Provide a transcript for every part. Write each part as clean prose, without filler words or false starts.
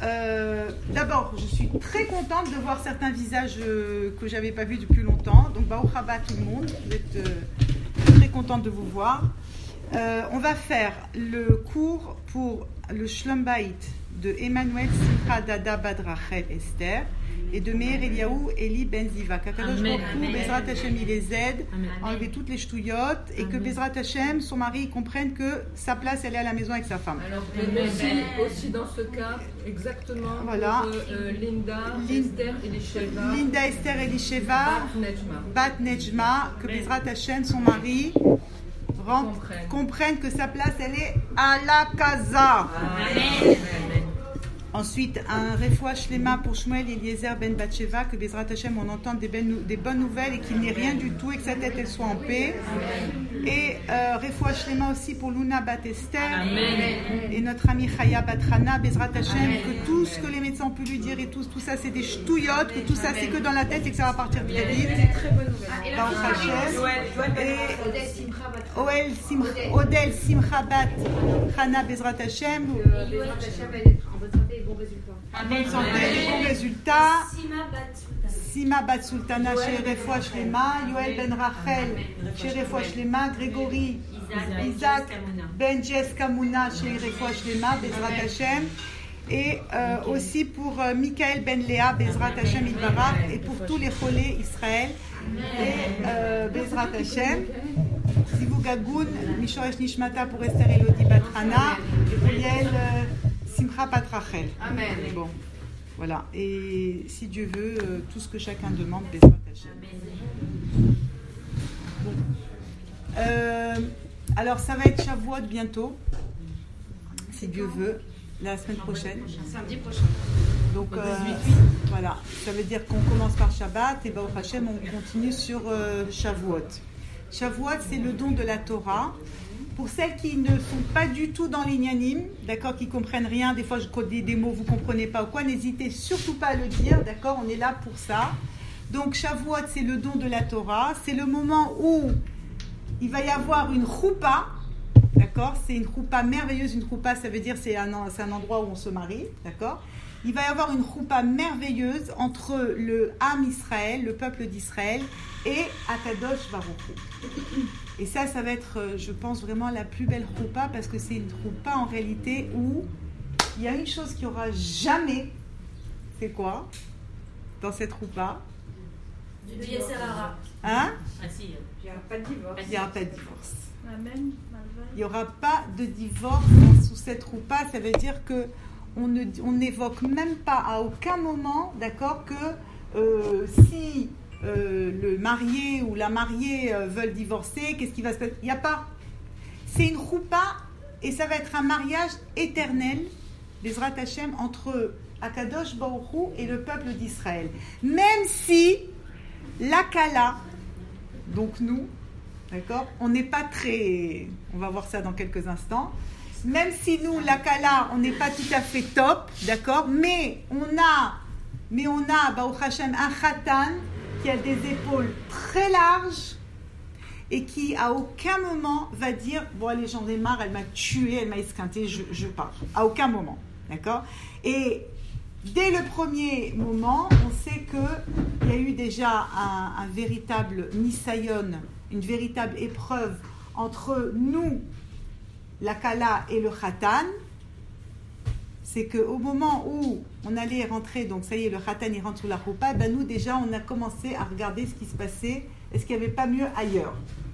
d'abord, je suis très contente de voir certains visages que je n'avais pas vus depuis longtemps. Donc, Baruch haba tout le monde. Vous êtes très contente de vous voir. On va faire le cours pour le Shlom Bayit de Emmanuel Simcha Dada Bad Rachel Esther et de Meir Eliaou Eli Ben Ziva. Qu'Akadosh Baruch Hu, Bezrat Hashem, il les aide à enlever toutes les ch'touillottes et que Bezrat Hashem, son mari, comprenne que sa place, elle est à la maison avec sa femme. Alors, aussi dans ce cas, exactement, voilà. Pour Linda, Esther, Elisheva. Linda, Esther, Elisheva, Bat Nejma, que Bezrat Hashem, son mari, comprenne que sa place, elle est à la casa. Amen. Ensuite, un refoua shlema pour Shmuel Eliezer ben Batsheva, que Bezrat Hashem, on entende des bonnes nouvelles et qu'il n'ait rien du tout et que sa tête elle soit en paix. Et refoua shlema aussi pour Luna bat Esther. Et notre ami Chaya bat Hana, Bezrat Hashem, que tout ce que les médecins ont pu lui dire et tout ça c'est des ch'touillottes, que tout ça c'est que dans la tête et que ça va partir très vite. Et Odel Simcha bat Hana, Bezrat Hashem. Bonne santé, bons résultats. Sima Bat Sultana chez Refoua Shlema, Yoel Ben Rachel chez Refoua Shlema, Grégory Isaac Ben Jess Kamuna chez Refoua Shlema, Bezrat Hashem. Et aussi pour Michael Ben Léa, Bezrat Hashem Ilbarach, et pour tous les cholés Israël, et Bezrat Hashem. Zivou Gagoun, Mishoresh Nishmata pour Esther Elodie Batrana, et pour Yael Simcha Bat Rachel. Amen. Bon, voilà. Et si Dieu veut, tout ce que chacun demande, Bezrat Hashem. Bon. Alors, ça va être Shavuot bientôt, si Dieu veut, la semaine prochaine. Samedi prochain. Donc, voilà. Ça veut dire qu'on commence par Shabbat et Baruch Hashem, on continue sur Shavuot. Shavuot, c'est le don de la Torah. Pour celles qui ne sont pas du tout dans l'Inyanim, d'accord, qui comprennent rien, des fois je code des mots, vous ne comprenez pas ou quoi, n'hésitez surtout pas à le dire, d'accord, on est là pour ça. Donc Shavuot, c'est le don de la Torah, c'est le moment où il va y avoir une choupa, d'accord, c'est une choupa merveilleuse, une choupa ça veut dire c'est un endroit où on se marie, d'accord. Il va y avoir une choupa merveilleuse entre le Ham Israël, le peuple d'Israël, et Akadosh Baruch Hu. Et ça va être, je pense, vraiment la plus belle choupa, parce que c'est une choupa en réalité où il y a une chose qu'il n'y aura jamais. C'est quoi dans cette choupa? Le Yasser Hara. Hein? Il n'y aura pas de divorce. Il n'y aura pas de divorce. Amen. Il n'y aura pas de divorce sous cette choupa. Ça veut dire que on n'évoque même pas à aucun moment, d'accord, que si le marié ou la mariée veulent divorcer, qu'est-ce qui va se passer? Il n'y a pas. C'est une choupa et ça va être un mariage éternel, Bezrat Hashem, entre Akadosh Baruch Hu et le peuple d'Israël. Même si la Kala, donc nous, d'accord, on n'est pas très... On va voir ça dans quelques instants. Même si nous, la Kala, on n'est pas tout à fait top, d'accord, mais on a, Baruch Hashem, un Khatan qui a des épaules très larges et qui, à aucun moment, va dire « Bon, allez, j'en ai marre, elle m'a tué, elle m'a esquinté, je pars. » À aucun moment, d'accord. Et dès le premier moment, on sait qu'il y a eu déjà un véritable nisayon, une véritable épreuve entre nous, la Kala et le Khatan. C'est qu'au moment où on allait rentrer, donc ça y est, le Khatan il rentre sous la choupa, ben nous déjà on a commencé à regarder ce qui se passait, est-ce qu'il n'y avait pas mieux ailleurs.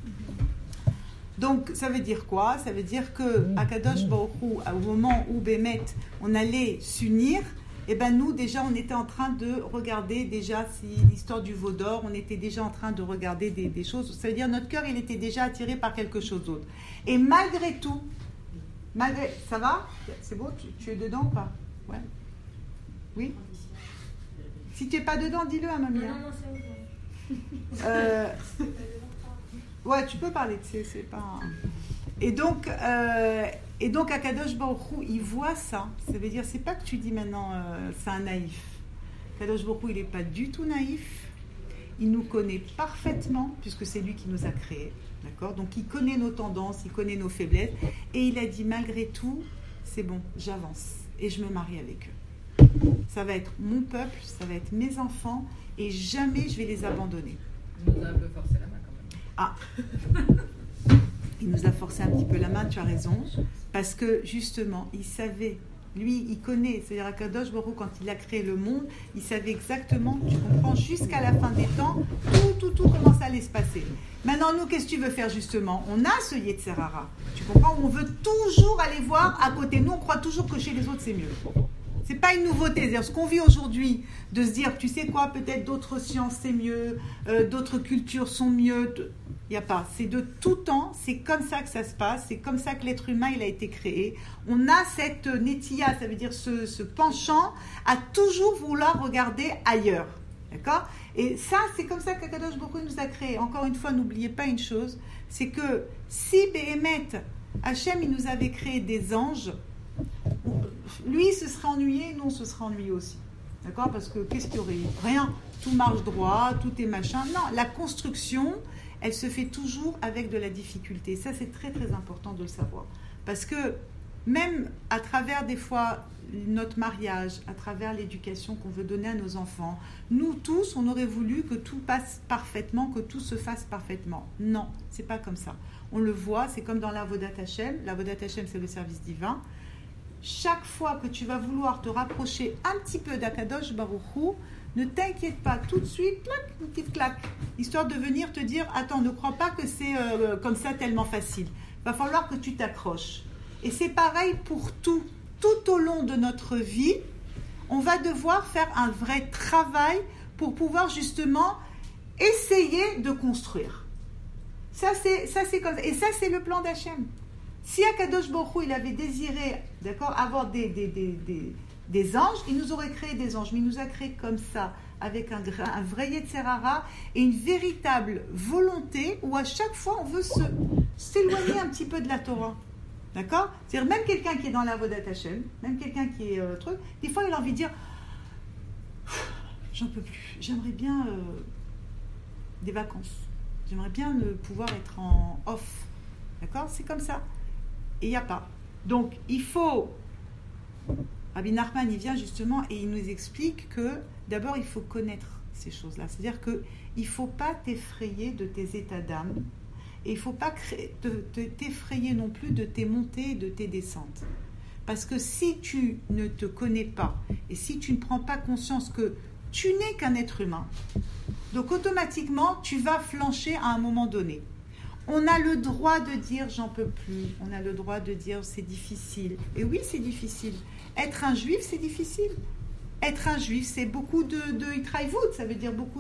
Donc ça veut dire quoi? Ça veut dire que Akadosh Baruch Hu, au moment où Bémet on allait s'unir, et ben nous déjà on était en train de regarder déjà l'histoire du veau d'or, on était déjà en train de regarder des choses, ça veut dire notre cœur il était déjà attiré par quelque chose d'autre. Et malgré tout, ça va? C'est beau? Tu es dedans ou pas? Ouais. Oui? Si tu n'es pas dedans, dis-le à mamie. Non, c'est bon. Ouais, tu peux parler, c'est pas... Et donc Akadosh Baruch Hu, il voit ça. Ça veut dire, c'est pas que tu dis maintenant, c'est un naïf. Akadosh Baruch Hu, il n'est pas du tout naïf. Il nous connaît parfaitement, puisque c'est lui qui nous a créés. D'accord? Donc il connaît nos tendances, il connaît nos faiblesses. Et il a dit, malgré tout, c'est bon, j'avance. Et je me marie avec eux. ça va être mon peuple, ça va être mes enfants, et jamais je vais les abandonner. Il nous a un peu forcé la main quand même. Ah, il nous a forcé un petit peu la main, tu as raison, parce que justement, il savait, lui, il connaît, c'est-à-dire Akadosh Baruch Hu, quand il a créé le monde, il savait exactement, tu comprends, jusqu'à la fin des temps, tout comment ça allait se passer. Maintenant, nous, qu'est-ce que tu veux faire justement? On a ce Yetzer Hara, tu comprends? On veut toujours aller voir à côté. Nous, on croit toujours que chez les autres, c'est mieux. C'est pas une nouveauté. C'est-à-dire, ce qu'on vit aujourd'hui, de se dire, tu sais quoi, peut-être d'autres sciences, c'est mieux, d'autres cultures sont mieux. Il n'y a pas. C'est de tout temps, c'est comme ça que ça se passe, c'est comme ça que l'être humain, il a été créé. On a cette nettia, ça veut dire ce penchant à toujours vouloir regarder ailleurs. D'accord? Et ça, c'est comme ça qu'Akadosh Baruch Hu nous a créé. Encore une fois, n'oubliez pas une chose, c'est que si Béhémet, Hachem, il nous avait créé des anges, lui, se serait ennuyé, nous, on se serait ennuyé aussi. D'accord? Parce que qu'est-ce qu'il y aurait eu? Rien. Tout marche droit, tout est machin. Non, la construction, elle se fait toujours avec de la difficulté. Ça, c'est très, très important de le savoir. Parce que même à travers, des fois, notre mariage, à travers l'éducation qu'on veut donner à nos enfants, nous tous, on aurait voulu que tout passe parfaitement, que tout se fasse parfaitement. Non, c'est pas comme ça. On le voit, c'est comme dans l'Avodat Hashem. L'Avodat Hashem, c'est le service divin. Chaque fois que tu vas vouloir te rapprocher un petit peu d'Akadosh Baruch Hu, ne t'inquiète pas, tout de suite, clac, une petite claque, histoire de venir te dire, attends, ne crois pas que c'est comme ça tellement facile. Il va falloir que tu t'accroches. Et c'est pareil pour tout. Tout au long de notre vie, on va devoir faire un vrai travail pour pouvoir justement essayer de construire. Ça c'est comme ça. Et ça, c'est le plan d'Hachem. Si Akadosh Baruch Hu, il avait désiré, d'accord, avoir des anges, il nous aurait créé des anges. Mais il nous a créé comme ça, avec un vrai Yetzer Hara et une véritable volonté où à chaque fois, on veut s'éloigner un petit peu de la Torah. D'accord? C'est-à-dire, même quelqu'un qui est dans la Avodat Hashem, même quelqu'un qui est truc, des fois, il a envie de dire j'en peux plus, j'aimerais bien des vacances. J'aimerais bien pouvoir être en off. D'accord? C'est comme ça. Et il n'y a pas. Donc, il faut... Rabbi Nachman, il vient justement et il nous explique que, d'abord, il faut connaître ces choses-là. C'est-à-dire qu'il ne faut pas t'effrayer de tes états d'âme. Et il ne faut pas t'effrayer non plus de tes montées et de tes descentes. Parce que si tu ne te connais pas, et si tu ne prends pas conscience que tu n'es qu'un être humain, donc automatiquement, tu vas flancher à un moment donné. On a le droit de dire j'en peux plus, on a le droit de dire c'est difficile. Et oui, c'est difficile. Être un juif, c'est difficile. Être un juif, c'est beaucoup de itraïvout, ça veut dire beaucoup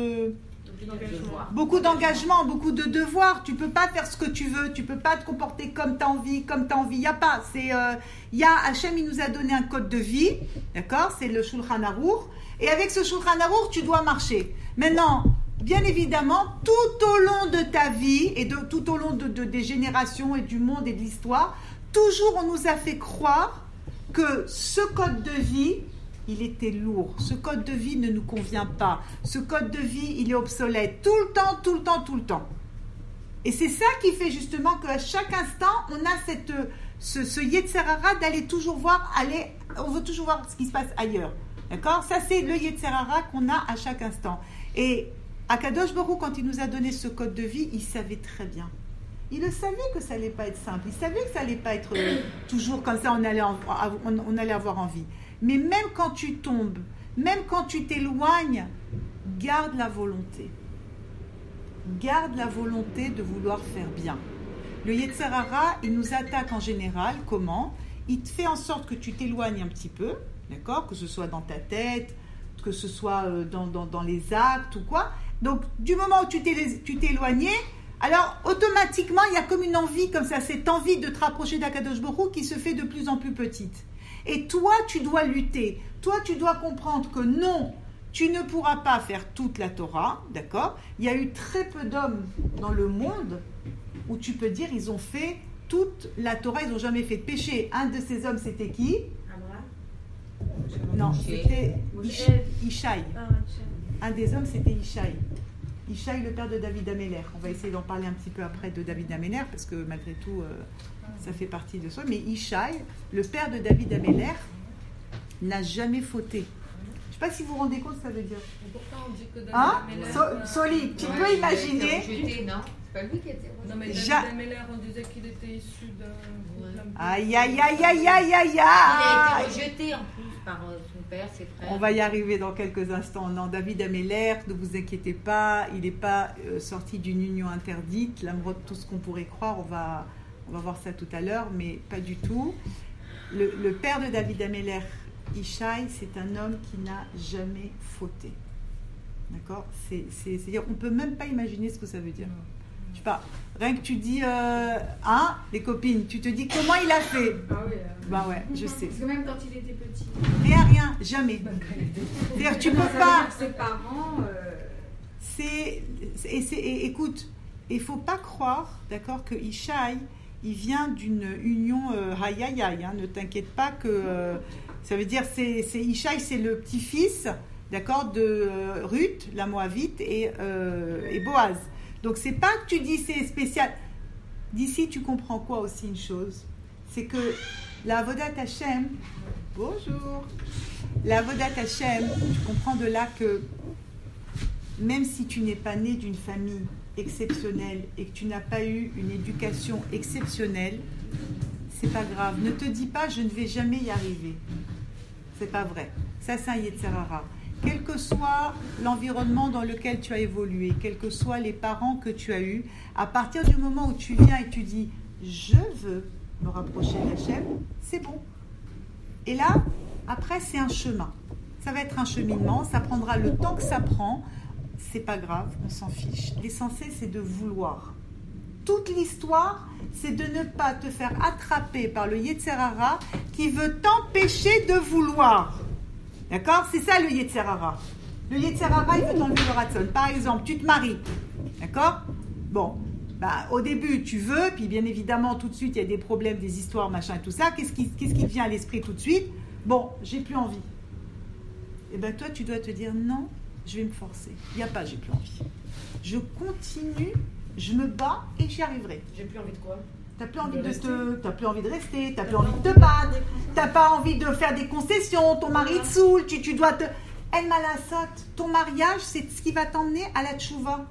d'engagement, beaucoup de devoirs. Tu peux pas faire ce que tu veux, tu peux pas te comporter comme tu as envie, il y a pas, Hachem, il nous a donné un code de vie, d'accord, c'est le Shulchan Aruch, et avec ce Shulchan Aruch, tu dois marcher. Maintenant, bien évidemment, tout au long de ta vie et tout au long des générations et du monde et de l'histoire, toujours on nous a fait croire que ce code de vie, il était lourd. Ce code de vie ne nous convient pas. Ce code de vie, il est obsolète. Tout le temps. Et c'est ça qui fait justement qu'à chaque instant, on a ce Yetzer Hara d'aller toujours voir, on veut toujours voir ce qui se passe ailleurs. D'accord? Ça, c'est le Yetzer Hara qu'on a à chaque instant. Et Akadosh Baruch Hu, quand il nous a donné ce code de vie, il savait très bien. Il le savait que ça n'allait pas être simple. Il savait que ça n'allait pas être toujours comme ça, on allait avoir envie. Mais même quand tu tombes, même quand tu t'éloignes, garde la volonté. Garde la volonté de vouloir faire bien. Le Yetzer Hara, il nous attaque en général. Comment? Il te fait en sorte que tu t'éloignes un petit peu, d'accord? Que ce soit dans ta tête, que ce soit dans les actes ou quoi. Donc, du moment où tu t'es éloigné, alors automatiquement, il y a comme une envie, comme ça, cette envie de te rapprocher d'Akadosh Baruch Hu qui se fait de plus en plus petite. Et toi, tu dois lutter. Toi, tu dois comprendre que non, tu ne pourras pas faire toute la Torah, d'accord? Il y a eu très peu d'hommes dans le monde où tu peux dire ils ont fait toute la Torah, ils n'ont jamais fait de péché. Un de ces hommes, c'était qui? Non, c'était Ishaï. Un des hommes, c'était Ishaï. Ishaï, le père de David Améler. On va essayer d'en parler un petit peu après de David Améler, parce que malgré tout, ça fait partie de ça. Mais Ishaï, le père de David Améler, n'a jamais fauté. Je ne sais pas si vous vous rendez compte ce que ça veut dire. Et pourtant, on dit que David Hein Ameller, Soli, tu peux imaginer. Jeté, non, c'est pas lui qui était. non, mais David Ameller, on disait qu'il était issu d'un couple. Aïe, aïe, aïe, aïe, aïe, aïe, Il a aïe. été rejeté en plus par son père, ses frères. On va y arriver dans quelques instants. Non, David Ameller, ne vous inquiétez pas, il n'est pas sorti d'une union interdite. L'amrod, tout ce qu'on pourrait croire, on va voir ça tout à l'heure, mais pas du tout. Le père de David Ameller, Ishaï, c'est un homme qui n'a jamais fauté. D'accord ? C'est-à-dire, on ne peut même pas imaginer ce que ça veut dire. Je sais pas, rien que tu dis, les copines, tu te dis comment il a fait. Ah oui. Bah ouais, je sais. Parce que même quand il était petit. Rien, jamais. C'est-à-dire, tu peux pas. Ses parents. Écoute, il faut pas croire, d'accord, que Ishaï, il vient d'une union ne t'inquiète pas que ça veut dire c'est Ishaï, c'est le petit-fils, d'accord, de Ruth, la Moabite, et Boaz. Donc c'est pas que tu dis c'est spécial. D'ici tu comprends quoi aussi une chose, c'est que la Avodat Hashem, bonjour, la Avodat Hashem, tu comprends de là que même si tu n'es pas né d'une famille exceptionnelle et que tu n'as pas eu une éducation exceptionnelle, c'est pas grave. Ne te dis pas je ne vais jamais y arriver. C'est pas vrai. Ça c'est un Yetzer Hara. Quel que soit l'environnement dans lequel tu as évolué, quels que soient les parents que tu as eus, à partir du moment où tu viens et tu dis je veux me rapprocher d'Hachem, c'est bon. Et là, après c'est un chemin. Ça va être un cheminement, ça prendra le temps que ça prend. C'est pas grave, on s'en fiche. L'essentiel, c'est de vouloir. Toute l'histoire, c'est de ne pas te faire attraper par le Yetzer Hara qui veut t'empêcher de vouloir. D'accord ? C'est ça le Yetzer Hara. Le Yetzer Hara, il veut t'enlever le Ratson. Par exemple, tu te maries. D'accord ? Bon, au début, tu veux, puis bien évidemment, tout de suite, il y a des problèmes, des histoires, machin et tout ça. Qu'est-ce qui te vient à l'esprit tout de suite ? Bon, j'ai plus envie. Et bien toi, tu dois te dire non. Je vais me forcer. Il n'y a pas, j'ai plus envie. Je continue, je me bats et j'y arriverai. J'ai plus envie de quoi ? T'as plus envie de rester, t'as plus envie de te battre, t'as pas envie de faire des concessions, ton mari te saoule, tu dois te... El Malassot, ton mariage, c'est ce qui va t'emmener à la tchouva.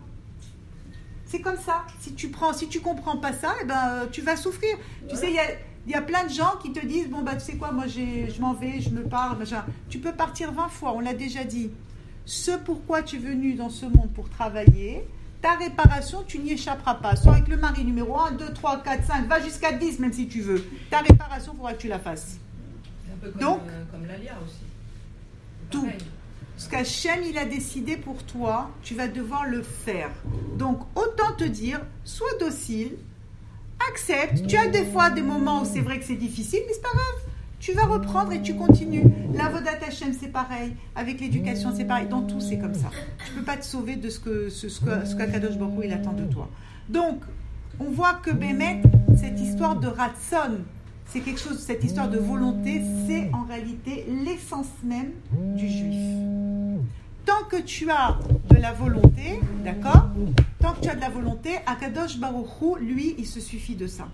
C'est comme ça. Si tu comprends pas ça, tu vas souffrir. Tu sais, il y a plein de gens qui te disent, bon, tu sais quoi, moi, je m'en vais, je me pars, machin. Tu peux partir 20 fois, on l'a déjà dit. Ce pourquoi tu es venu dans ce monde pour travailler, ta réparation, tu n'y échapperas pas. Soit avec le mari numéro 1, 2, 3, 4, 5, va jusqu'à 10 même si tu veux. Ta réparation, il faudra que tu la fasses. C'est un peu comme, Donc, comme l'Alia aussi. Tout. Ce qu'Hachem, il a décidé pour toi, tu vas devoir le faire. Donc, autant te dire, sois docile, accepte. Tu as des fois des moments où c'est vrai que c'est difficile, mais c'est pas grave. Tu vas reprendre et tu continues. L'Avodat Hashem, c'est pareil. Avec l'éducation, c'est pareil. Dans tout, c'est comme ça. Tu ne peux pas te sauver de ce qu'Akadosh Baruch Hu, il attend de toi. Donc, on voit que Bémet, cette histoire de Ratson, c'est quelque chose, cette histoire de volonté, c'est en réalité l'essence même du juif. Tant que tu as de la volonté, d'accord ? Tant que tu as de la volonté, Akadosh Baruch Hu, lui, il se suffit de ça.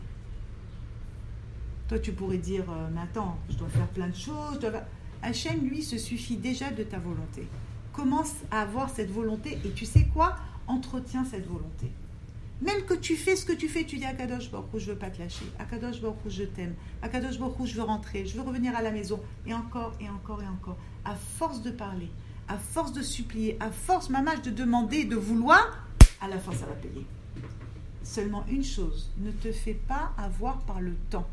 Toi, tu pourrais dire, mais attends, je dois faire plein de choses. Hachem, lui, se suffit déjà de ta volonté. Commence à avoir cette volonté et tu sais quoi ? Entretiens cette volonté. Même que tu fais ce que tu fais, tu dis Akadosh Baruch Hu, je ne veux pas te lâcher. Akadosh Baruch Hu, je t'aime. Akadosh Baruch Hu, je veux rentrer, je veux revenir à la maison. Et encore, et encore, et encore. À force de parler, à force de supplier, à force, mamage, de demander, de vouloir, à la fin, ça va payer. Seulement une chose, ne te fais pas avoir par le temps.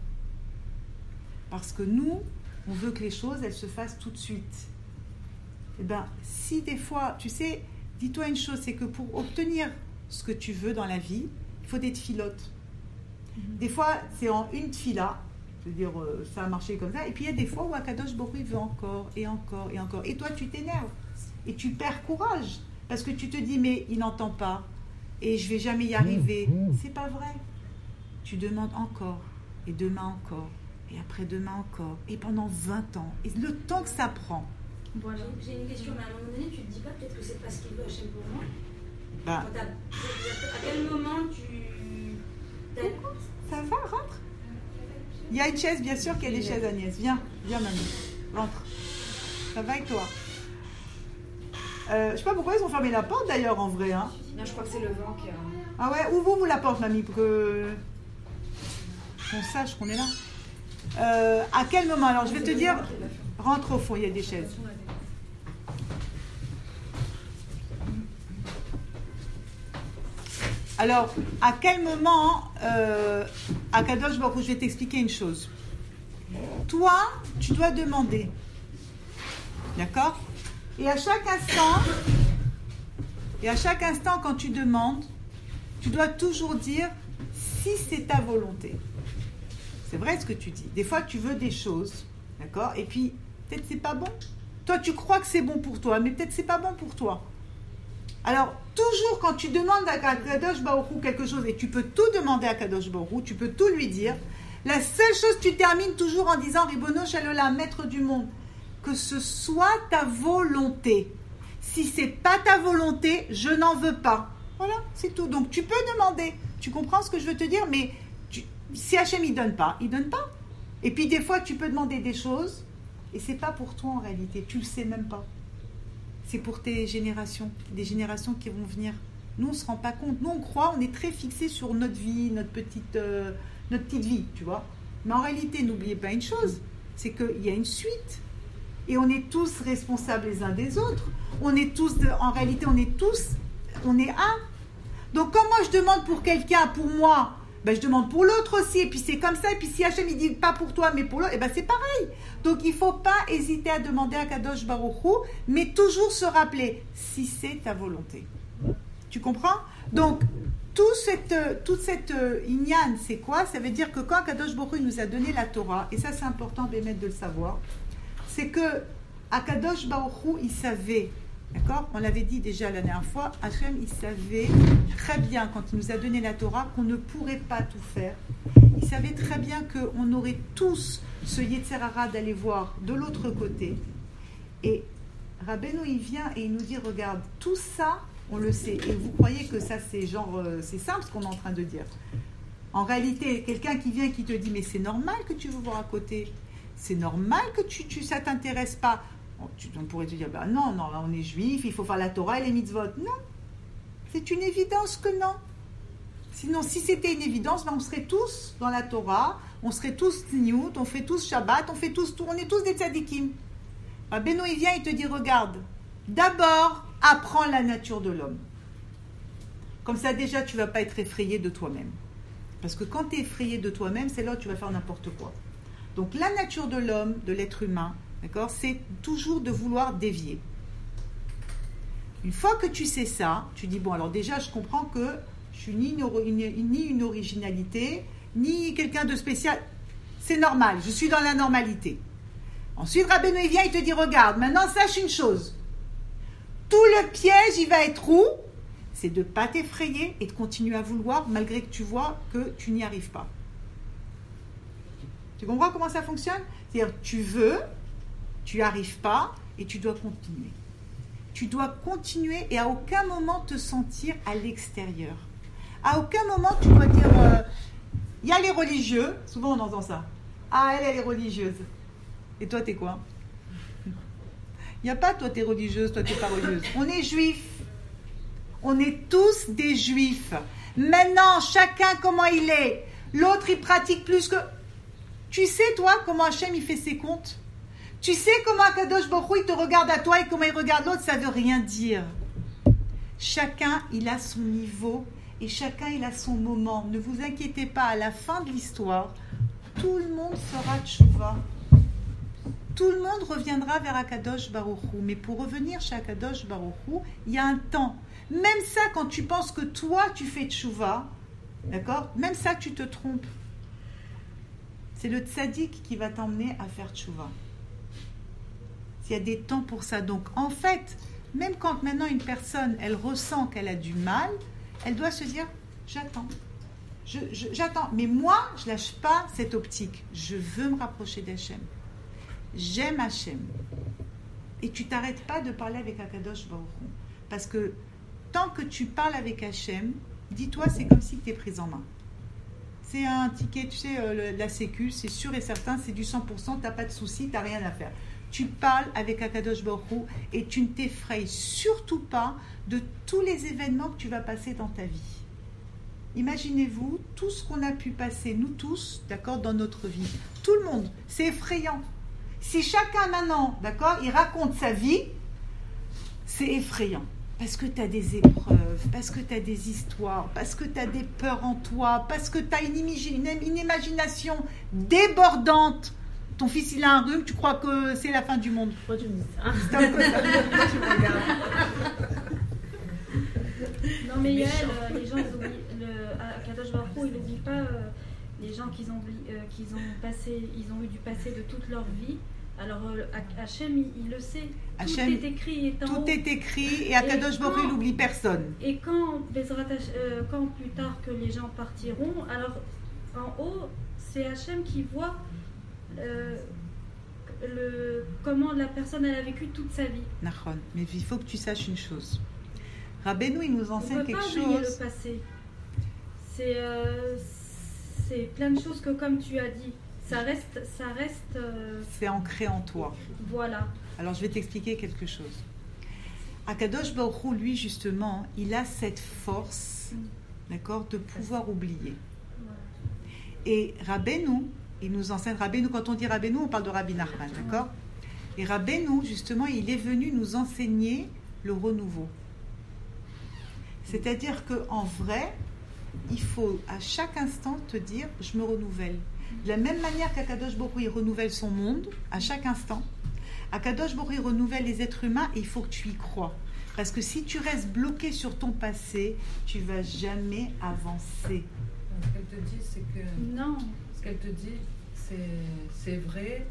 Parce que nous, on veut que les choses, elles se fassent tout de suite. Eh bien, si des fois, tu sais, dis-toi une chose, c'est que pour obtenir ce que tu veux dans la vie, il faut des tfilotes. Des fois, c'est en une tfila, c'est-à-dire, ça a marché comme ça, et puis il y a des fois où Akadosh Baruch Hu veut encore, et encore, et encore. Et toi, tu t'énerves, et tu perds courage, parce que tu te dis, mais il n'entend pas, et je ne vais jamais y arriver. C'est pas vrai. Tu demandes encore, et demain encore. Et après-demain encore, et pendant 20 ans, et le temps que ça prend. Voilà. J'ai une question, mais à un moment donné, tu te dis pas peut-être que c'est pas ce qu'il veut Hachem pour moi À quel moment tu... Ça va, rentre. Il y a une chaise, bien sûr qu'il y a des chaises, Agnès. Viens, mamie, rentre. Travaille-toi. Je sais pas pourquoi ils ont fermé la porte d'ailleurs en vrai. Hein. Non, je crois que c'est le vent qui a... Ah ouais, ouvre la porte, mamie, pour que qu'on sache qu'on est là. À quel moment? Alors, je vais te dire, rentre au fond, il y a des chaises. Alors, à quel moment, Akadosh Baruch Hu, je vais t'expliquer une chose. Toi, tu dois demander. D'accord? Et à chaque instant, quand tu demandes, tu dois toujours dire si c'est ta volonté. C'est vrai ce que tu dis. Des fois, tu veux des choses, d'accord? Et puis, peut-être c'est pas bon. Toi, tu crois que c'est bon pour toi, mais peut-être c'est pas bon pour toi. Alors, toujours quand tu demandes à Kadosh Baruch Hu quelque chose, et tu peux tout demander à Kadosh Baruch Hu, tu peux tout lui dire, la seule chose, tu termines toujours en disant Ribono Shel Olam, maître du monde, que ce soit ta volonté. Si c'est pas ta volonté, je n'en veux pas. Voilà, c'est tout. Donc, tu peux demander. Tu comprends ce que je veux te dire? Mais si Hachem, il donne pas, il donne pas. Et puis, des fois, tu peux demander des choses, et c'est pas pour toi en réalité. Tu le sais même pas. C'est pour tes générations, des générations qui vont venir. Nous, on ne se rend pas compte. Nous, on croit, on est très fixé sur notre vie, notre petite vie, tu vois. Mais en réalité, n'oubliez pas une chose, c'est qu'il y a une suite. Et on est tous responsables les uns des autres. On est tous, en réalité, on est un. Donc, quand moi, je demande pour quelqu'un, pour moi, ben, je demande pour l'autre aussi. Et puis, c'est comme ça. Et puis, si Hachem, il dit pas pour toi, mais pour l'autre, et ben, c'est pareil. Donc, il ne faut pas hésiter à demander à Kadosh Baruch Hu, mais toujours se rappeler, si c'est ta volonté. Tu comprends? Donc, toute cette inyan, c'est quoi? Ça veut dire que quand Kadosh Baruch Hu nous a donné la Torah, et ça, c'est important, Bémet, de le savoir, c'est que Akadosh Baruch Hu, il savait, d'accord? On l'avait dit déjà la dernière fois, Hachem, il savait très bien, quand il nous a donné la Torah, qu'on ne pourrait pas tout faire. Il savait très bien qu'on aurait tous ce Yetzer Hara d'aller voir de l'autre côté. Et Rabbeinu, il vient et il nous dit, regarde, tout ça, on le sait. Et vous croyez que ça, c'est c'est simple ce qu'on est en train de dire. En réalité, quelqu'un qui vient et qui te dit, mais c'est normal que tu veux voir à côté. C'est normal que ça ne t'intéresse pas. On pourrait te dire, ben non, là on est juif, il faut faire la Torah et les mitzvot. Non, c'est une évidence que non. Sinon, si c'était une évidence, ben on serait tous dans la Torah, on serait tous tzniut, on fait tous Shabbat, on est tous des tzadikim. Beno, il vient, il te dit, regarde, d'abord, apprends la nature de l'homme. Comme ça, déjà, tu ne vas pas être effrayé de toi-même. Parce que quand tu es effrayé de toi-même, c'est là où tu vas faire n'importe quoi. Donc la nature de l'homme, de l'être humain, d'accord, c'est toujours de vouloir dévier. Une fois que tu sais ça, tu dis, bon, alors déjà, je comprends que je suis ni une originalité, ni quelqu'un de spécial. C'est normal, je suis dans la normalité. Ensuite, Rabbeinu, il vient, il te dit, regarde, maintenant, sache une chose. Tout le piège, il va être où? C'est de ne pas t'effrayer et de continuer à vouloir, malgré que tu vois que tu n'y arrives pas. Tu comprends comment ça fonctionne? C'est-à-dire, tu veux, tu n'y arrives pas, et tu dois continuer. Tu dois continuer et à aucun moment te sentir à l'extérieur. À aucun moment tu dois dire, il y a les religieux, souvent on entend ça. Ah, elle est religieuse. Et toi, t'es quoi? Il n'y a pas, toi, t'es religieuse, toi, t'es pas religieuse. On est juifs. On est tous des juifs. Maintenant, chacun comment il est. L'autre, il pratique plus que... Tu sais, toi, comment Hachem, il fait ses comptes? Tu sais comment Kadosh Baruch Hu, il te regarde à toi et comment il regarde l'autre? Ça ne veut rien dire. Chacun, il a son niveau et chacun, il a son moment. Ne vous inquiétez pas, à la fin de l'histoire, tout le monde fera tchouva. Tout le monde reviendra vers Akadosh Baruch Hu. Mais pour revenir chez Akadosh Baruch Hu, il y a un temps. Même ça, quand tu penses que toi, tu fais tchouva, d'accord? Même ça, tu te trompes. C'est le tzaddik qui va t'emmener à faire tchouva. Il y a des temps pour ça. Donc, en fait, même quand maintenant une personne, elle ressent qu'elle a du mal, elle doit se dire, j'attends. J'attends. Mais moi, je ne lâche pas cette optique. Je veux me rapprocher d'Hachem. J'aime Hachem. Et tu t'arrêtes pas de parler avec Akadosh Baruch Hu. Parce que tant que tu parles avec Hachem, dis-toi, c'est comme si tu es prise en main. C'est un ticket, tu sais, la sécu, c'est sûr et certain, c'est du 100%, tu n'as pas de soucis, tu n'as rien à faire. tu parles avec Akadosh Baruch Hu et tu ne t'effraies surtout pas de tous les événements que tu vas passer dans ta vie. Imaginez-vous tout ce qu'on a pu passer, nous tous, d'accord, dans notre vie. Tout le monde, c'est effrayant. Si chacun maintenant, d'accord, il raconte sa vie, c'est effrayant. Parce que tu as des épreuves, parce que tu as des histoires, parce que tu as des peurs en toi, parce que tu as une imagination débordante. Ton fils, il a un rhume, tu crois que c'est la fin du monde. Pourquoi tu me dis ça? C'est un peu ça. Tu me regardes. Non mais Yael, les gens, ils oublient, Akadosh Baruch Hu, il n'oublie pas les gens qu'ils ont eu du passé de toute leur vie. Alors Hachem, il le sait. Hachem, tout est écrit. Tout est écrit et Akadosh Baruch Hu, il n'oublie personne. Et quand plus tard que les gens partiront, alors en haut, c'est Hachem qui voit comment la personne elle a vécu toute sa vie. Nachon. Mais il faut que tu saches une chose. Rabbeinu, il nous enseigne quelque chose. On ne peut pas oublier le passé. C'est plein de choses que, comme tu as dit, ça reste. C'est ancré en toi. Voilà. Alors je vais t'expliquer quelque chose. Akadosh Baruch Hu, lui justement, il a cette force, d'accord, de pouvoir oublier. Et Rabbeinu, il nous enseigne, Rabbeinu, quand on dit Rabbeinu, on parle de Rabbi Nachman, d'accord? Et Rabbeinu, justement, il est venu nous enseigner le renouveau. C'est-à-dire qu'en vrai, il faut à chaque instant te dire, je me renouvelle. De la même manière qu'Akadosh Baruch Hu, il renouvelle son monde, à chaque instant, Akadosh Baruch Hu, il renouvelle les êtres humains et il faut que tu y crois. Parce que si tu restes bloqué sur ton passé, tu ne vas jamais avancer. Ce qu'elle te dit, c'est que... Non. Ce qu'elle te dit, c'est vrai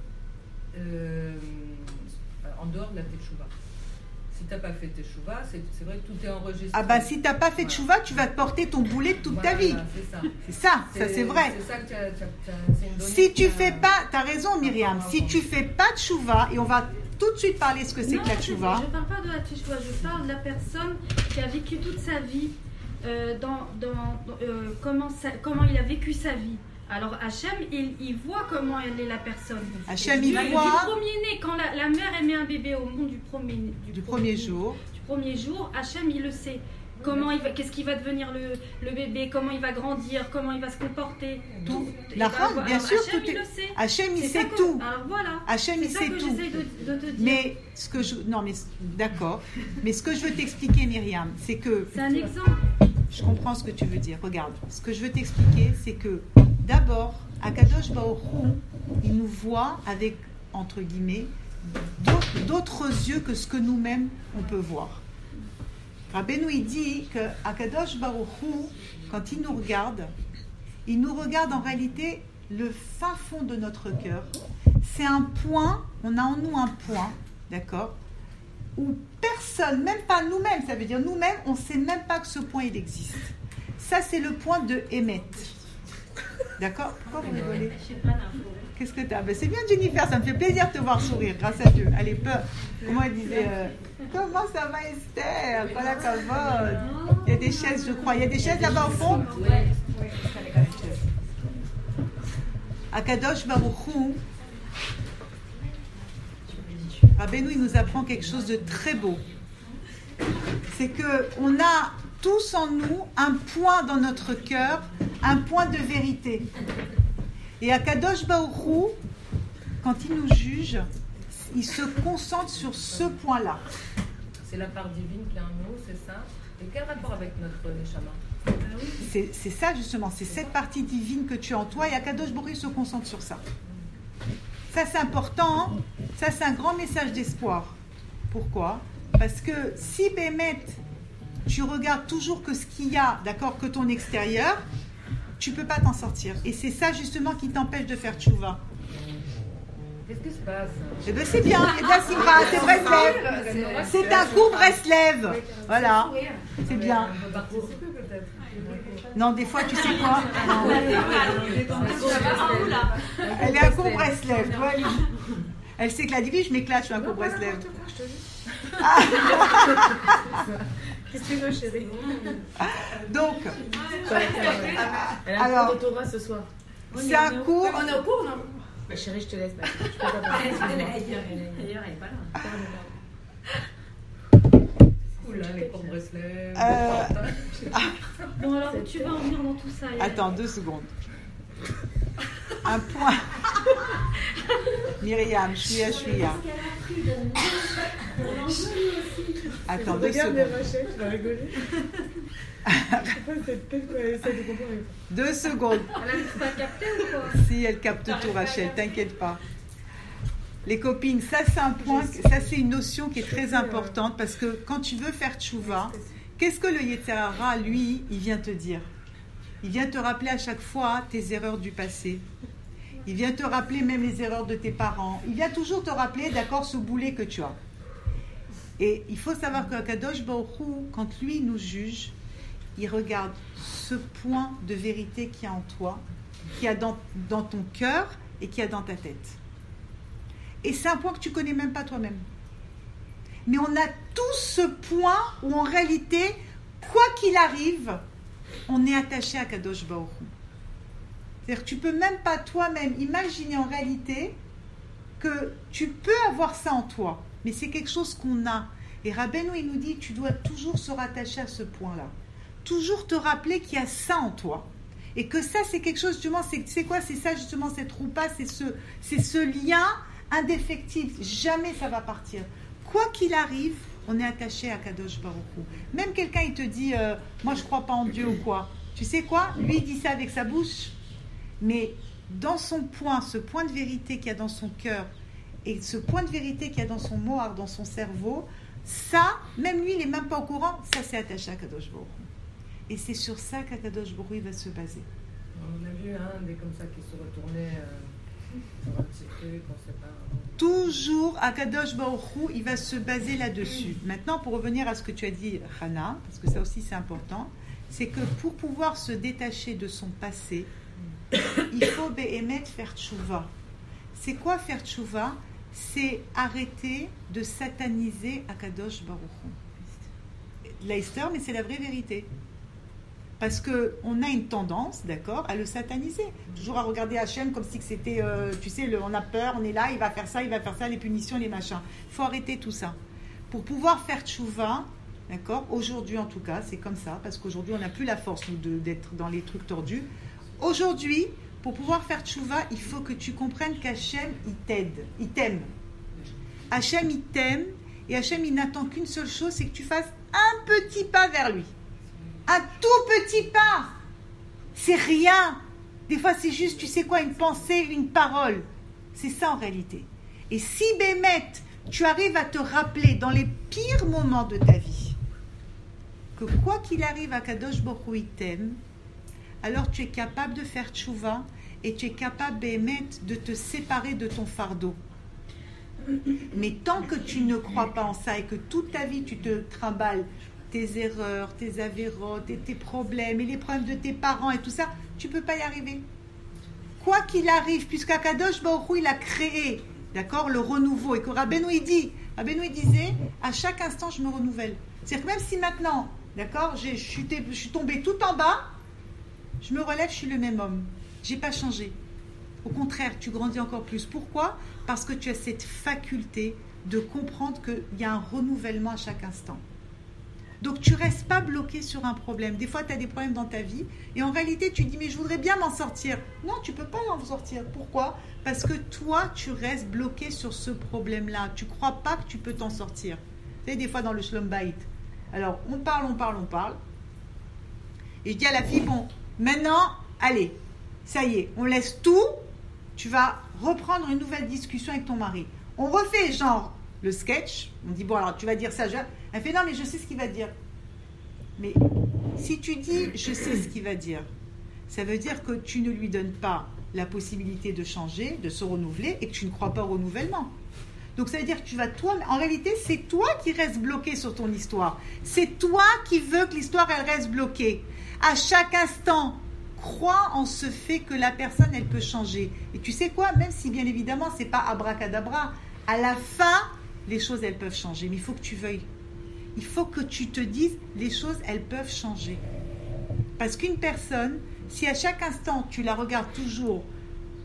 en dehors de la teshuva. Si tu n'as pas fait teshuva, c'est vrai que tout est enregistré. Ah bah si tu n'as pas fait teshuva, tu vas te porter ton boulet toute ta vie. C'est ça, c'est vrai. C'est ça que c'est une donnée. Si tu fais pas, tu as raison Myriam, si tu fais pas teshuva, et on va tout de suite parler ce que c'est que la teshuva. Je ne parle pas de la teshuva, je parle de la personne qui a vécu toute sa vie, comment il a vécu sa vie. Alors Hachem, il voit comment elle est la personne. Hachem, il voit. Du premier-né, quand la mère met un bébé au monde du premier jour, Hachem, il le sait. Qu'est-ce qui va devenir le bébé, comment il va grandir, comment il va se comporter. Tout. La femme, bien sûr, Hachem, tout il le sait. Hachem, il sait tout. Alors voilà. Hachem, il sait tout. J'essaie de te dire. Mais d'accord. Mais ce que je veux t'expliquer, Myriam, c'est que. C'est un exemple. Je comprends ce que tu veux dire. Regarde, ce que je veux t'expliquer, c'est que d'abord, Akadosh Baruch Hu, il nous voit avec, entre guillemets, d'autres yeux que ce que nous-mêmes, on peut voir. Rabbeinu, il dit que Akadosh Baruch Hu, quand il nous regarde en réalité le fin fond de notre cœur. C'est un point, on a en nous un point, d'accord, où personne, même pas nous-mêmes, ça veut dire nous-mêmes, on ne sait même pas que ce point il existe. Ça, c'est le point de Emet. D'accord? Pourquoi vous rigolez? Qu'est-ce que tu as? C'est bien Jennifer, ça me fait plaisir de te voir sourire, grâce à Dieu. Allez, peur. Comment elle disait comment ça va Esther? Voilà, ça va. Il y a des chaises, je crois. Il y a des chaises là-bas au fond? Akadosh Baruch Hu, Rabbeinu, il nous apprend quelque chose de très beau. C'est qu'on a tous en nous un point dans notre cœur, un point de vérité. Et Akadosh Baruch Hu, quand il nous juge, il se concentre sur ce point-là. C'est la part divine qui est en nous, c'est ça. Et quel rapport avec notre neshama? C'est ça justement, c'est cette partie divine que tu as en toi et Akadosh Baruch Hu se concentre sur ça. Ça c'est important, hein? Ça c'est un grand message d'espoir. Pourquoi? Parce que si Bémet, tu regardes toujours que ce qu'il y a, d'accord, que ton extérieur, tu ne peux pas t'en sortir. Et c'est ça justement qui t'empêche de faire tchouva. Qu'est-ce qui se passe? Eh bien c'est bien, eh bien Simra, c'est Breslev. C'est un cours Breslev. Voilà, c'est bien. On peut participer peut-être. Non, des fois tu sais quoi? Non. Elle est un cours Breslev. Tu vois, elle sait que la divine, je m'éclate, je suis un cours Breslev. Qu'est-ce que tu veux, chérie? Donc, Elle a un cours de Torah ce soir. c'est un cours. On est au cours, non? Bah, chérie, je te laisse. Parce que tu peux pas parler. Ailleurs, elle est pas là. Oula, les cours Breslev. Bon, alors, tu vas en venir dans tout ça. Attends, 2 secondes. Un point. Myriam, chouïa. Attends, 2 Regarde secondes. Rachel, tu vas rigoler. Cette tête qu'on essaie de comprendre. 2 secondes. Elle a pas capté ou quoi? Si elle capte tout, Rachel, t'inquiète pas. Les copines, ça c'est un point, ça c'est une notion qui est très importante parce que quand tu veux faire tchouva, qu'est-ce que le Yetzer Hara, lui, il vient te dire? Il vient te rappeler à chaque fois tes erreurs du passé. Il vient te rappeler même les erreurs de tes parents. Il vient toujours te rappeler, d'accord, ce boulet que tu as. Et il faut savoir que Kadosh Baruch Hu, quand lui nous juge, il regarde ce point de vérité qu'il y a en toi, qu'il y a dans ton cœur et qu'il y a dans ta tête. Et c'est un point que tu ne connais même pas toi-même. Mais on a tout ce point où en réalité, quoi qu'il arrive, on est attaché à Kadosh Baruch Hu. C'est-à-dire que tu ne peux même pas toi-même imaginer en réalité que tu peux avoir ça en toi. Mais c'est quelque chose qu'on a. Et Rabbeinu, il nous dit, tu dois toujours se rattacher à ce point-là. Toujours te rappeler qu'il y a ça en toi. Et que ça, c'est quelque chose, justement, c'est quoi? C'est ça, justement, cette roupa, c'est ce lien indéfectible. Jamais ça va partir. Quoi qu'il arrive, on est attaché à Kadosh Baruch Hu. Même quelqu'un, il te dit, moi, je ne crois pas en Dieu ou quoi. Tu sais quoi? Lui, il dit ça avec sa bouche. Mais dans son point, ce point de vérité qu'il y a dans son cœur, et ce point de vérité qu'il y a dans son mohar, dans son cerveau, ça, même lui, il n'est même pas au courant, ça c'est attaché à Kadosh Baruch Hu. Et c'est sur ça qu'Akadosh Baruch Hu va se baser. On a vu des comme ça qui se retournaient sur un petit truc, on sait pas. Toujours, Akadosh Baruch Hu, il va se baser là-dessus. Maintenant, pour revenir à ce que tu as dit, Hana, parce que ça aussi c'est important, c'est que pour pouvoir se détacher de son passé, il faut béhémet faire tchouva. C'est quoi faire tchouva? C'est arrêter de sataniser Akadosh Baruch Hu. L'Eister, mais c'est la vraie vérité. Parce qu'on a une tendance, d'accord, à le sataniser. Toujours à regarder Hachem comme si c'était, tu sais, on a peur, on est là, il va faire ça, les punitions, les machins. Il faut arrêter tout ça. Pour pouvoir faire tchouva, d'accord, aujourd'hui en tout cas, c'est comme ça, parce qu'aujourd'hui on n'a plus la force d'être dans les trucs tordus. Aujourd'hui, pour pouvoir faire tchouva, il faut que tu comprennes qu'Hachem, il t'aide, il t'aime. Hachem, il t'aime, et Hachem, il n'attend qu'une seule chose, c'est que tu fasses un petit pas vers lui. Un tout petit pas. C'est rien. Des fois, c'est juste, tu sais quoi, une pensée, une parole. C'est ça en réalité. Et si, Bémet, tu arrives à te rappeler dans les pires moments de ta vie, que quoi qu'il arrive à Kadosh Baruch Hu, il t'aime, alors tu es capable de faire tchouva et tu es capable, Bémet, de te séparer de ton fardeau. Mais tant que tu ne crois pas en ça et que toute ta vie tu te trimbales tes erreurs, tes avérotes et tes problèmes et les problèmes de tes parents et tout ça, tu ne peux pas y arriver. Quoi qu'il arrive, puisqu'Akadosh Baruch Hu, il a créé, d'accord, le renouveau, et que Rabbeinu il disait, à chaque instant je me renouvelle. C'est-à-dire que même si maintenant, d'accord, je suis tombée tout en bas, je me relève, je suis le même homme. Je n'ai pas changé. Au contraire, tu grandis encore plus. Pourquoi? Parce que tu as cette faculté de comprendre qu'il y a un renouvellement à chaque instant. Donc, tu ne restes pas bloqué sur un problème. Des fois, tu as des problèmes dans ta vie et en réalité, tu dis, mais je voudrais bien m'en sortir. Non, tu ne peux pas en sortir. Pourquoi? Parce que toi, tu restes bloqué sur ce problème-là. Tu ne crois pas que tu peux t'en sortir. Vous savez, des fois, dans le Shlom Bayit. Alors, on parle. Et je dis à la fille, bon, maintenant, allez, ça y est, on laisse tout. Tu vas reprendre une nouvelle discussion avec ton mari. On refait genre le sketch. On dit, bon, alors tu vas dire ça. Elle fait, non, mais je sais ce qu'il va dire. Mais si tu dis, je sais ce qu'il va dire, ça veut dire que tu ne lui donnes pas la possibilité de changer, de se renouveler et que tu ne crois pas au renouvellement. Donc ça veut dire que tu vas toi, en réalité, c'est toi qui restes bloqué sur ton histoire. C'est toi qui veux que l'histoire, elle reste bloquée. À chaque instant, crois en ce fait que la personne, elle peut changer. Et tu sais quoi, même si bien évidemment, c'est pas abracadabra, à la fin, les choses, elles peuvent changer. Mais il faut que tu veuilles. Il faut que tu te dises, les choses, elles peuvent changer. Parce qu'une personne, si à chaque instant, tu la regardes toujours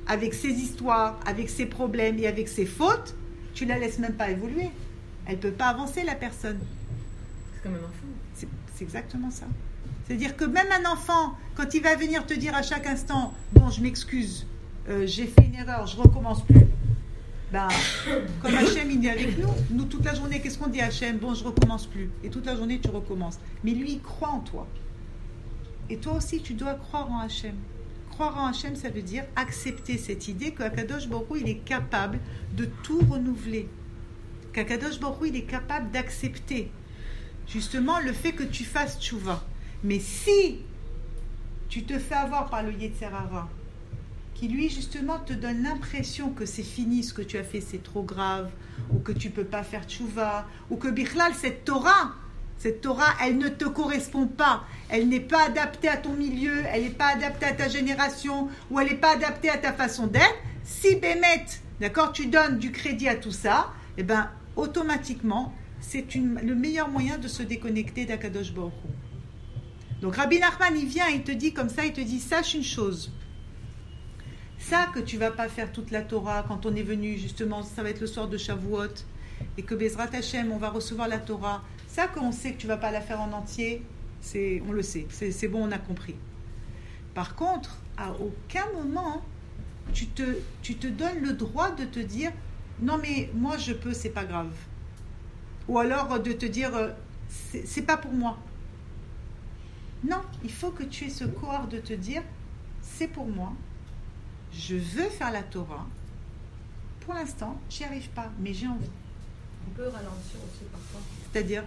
avec ses histoires, avec ses problèmes et avec ses fautes, tu la laisses même pas évoluer. Elle peut pas avancer, la personne. C'est comme un enfant. C'est exactement ça. C'est-à-dire que même un enfant, quand il va venir te dire à chaque instant, bon, je m'excuse, j'ai fait une erreur, je recommence plus. Ben, comme Hachem, il est avec nous. Nous, toute la journée, qu'est-ce qu'on dit à Hachem? Bon, je recommence plus. Et toute la journée, tu recommences. Mais lui, il croit en toi. Et toi aussi, tu dois croire en Hachem. Croire en Hachem, ça veut dire accepter cette idée qu'Akadosh Baruch Hu, il est capable de tout renouveler. Qu'Akadosh Baruch Hu, il est capable d'accepter justement le fait que tu fasses tchouva. Mais si tu te fais avoir par le Yetzer Hara, qui lui justement te donne l'impression que c'est fini, ce que tu as fait c'est trop grave, ou que tu ne peux pas faire tchouva, ou que Bichlal, cette Torah, elle ne te correspond pas, elle n'est pas adaptée à ton milieu, elle n'est pas adaptée à ta génération, ou elle n'est pas adaptée à ta façon d'être. Si Bémet, d'accord, tu donnes du crédit à tout ça, eh ben automatiquement, c'est le meilleur moyen de se déconnecter d'Akadosh Baruch Hu. Donc Rabbi Nachman, il vient, il te dit comme ça, il te dit, sache une chose, ça que tu ne vas pas faire toute la Torah, quand on est venu, justement, ça va être le soir de Shavuot, et que Bezrat Hashem, on va recevoir la Torah, ça qu'on sait que tu ne vas pas la faire en entier, on le sait, c'est bon, on a compris. Par contre, à aucun moment, tu te donnes le droit de te dire, non mais moi je peux, c'est pas grave. Ou alors de te dire, c'est pas pour moi. Non, il faut que tu aies ce courage de te dire, c'est pour moi, je veux faire la Torah, pour l'instant, j'y arrive pas, mais j'ai envie. On peut ralentir aussi parfois. C'est-à-dire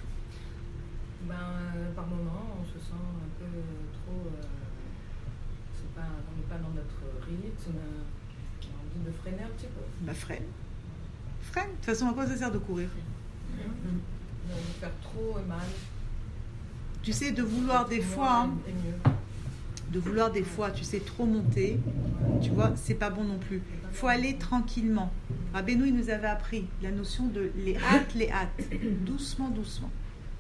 par moment, on se sent un peu trop... on n'est pas dans notre rythme, on a envie de freiner un petit peu. Freine. De toute façon, à quoi ça sert de courir? De faire trop et mal. Tu sais, de vouloir des fois, tu sais, trop monter, tu vois, c'est pas bon non plus. Il faut aller tranquillement. Rabbeinu, il nous avait appris la notion de les hâtes, doucement, doucement.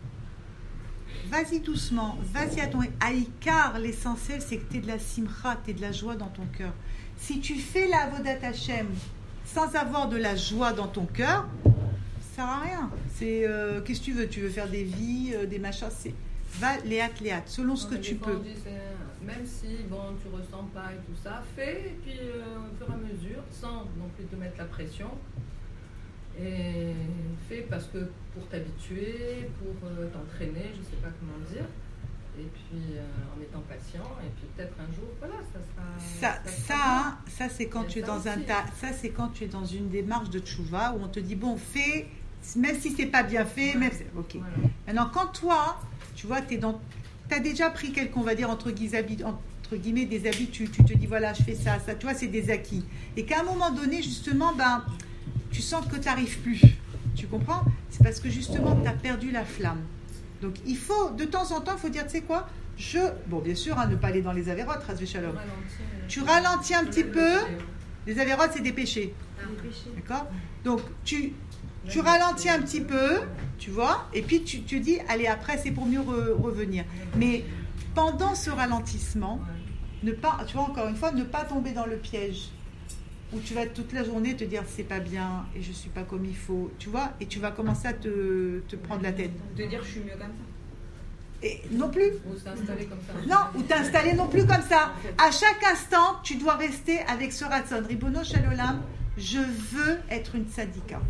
Vas-y doucement, vas-y à ton haïkar, l'essentiel, c'est que tu aies de la simcha, tu aies de la joie dans ton cœur. Si tu fais la avodat Hashem sans avoir de la joie dans ton cœur, ça sert à rien. Qu'est-ce que tu veux? Tu veux faire des vies, des machins, va les hâtes, selon ce que tu peux. Même si tu ressens pas et tout ça, fais, et puis au fur et à mesure, sans non plus te mettre la pression. Et fais parce que pour t'habituer, pour t'entraîner, je sais pas comment dire. Et puis en étant patient, et puis peut-être un jour, voilà, ça sera. Ça c'est quand tu es dans c'est quand tu es dans une démarche de tchouva où on te dit bon, fais, même si c'est pas bien fait, même ok. Voilà. Maintenant, quand toi, tu vois, t'as déjà pris on va dire entre guillemets des habitudes, tu te dis voilà, je fais ça, tu vois, c'est des acquis. Et qu'à un moment donné, justement, tu sens que tu n'arrives plus. Tu comprends? C'est parce que justement, tu as perdu la flamme. Donc, il faut, de temps en temps, il faut dire, tu sais quoi, bon, bien sûr, ne pas aller dans les avérotes, Ras Veshalom. Tu ralentis un petit peu. Les avérotes, c'est des péchés. D'accord? Donc, tu ralentis un petit peu, tu vois, et puis tu dis, allez, après, c'est pour mieux revenir. Mais pendant ce ralentissement, tu vois, encore une fois, ne pas tomber dans le piège où tu vas toute la journée te dire c'est pas bien et je suis pas comme il faut, tu vois, et tu vas commencer à te prendre la tête. Te dire je suis mieux comme ça. Et non plus. Ou t'installer comme ça. Non, ou t'installer non plus comme ça. À chaque instant, tu dois rester avec ce ratson. Ribono shel olam, je veux être une tzadika.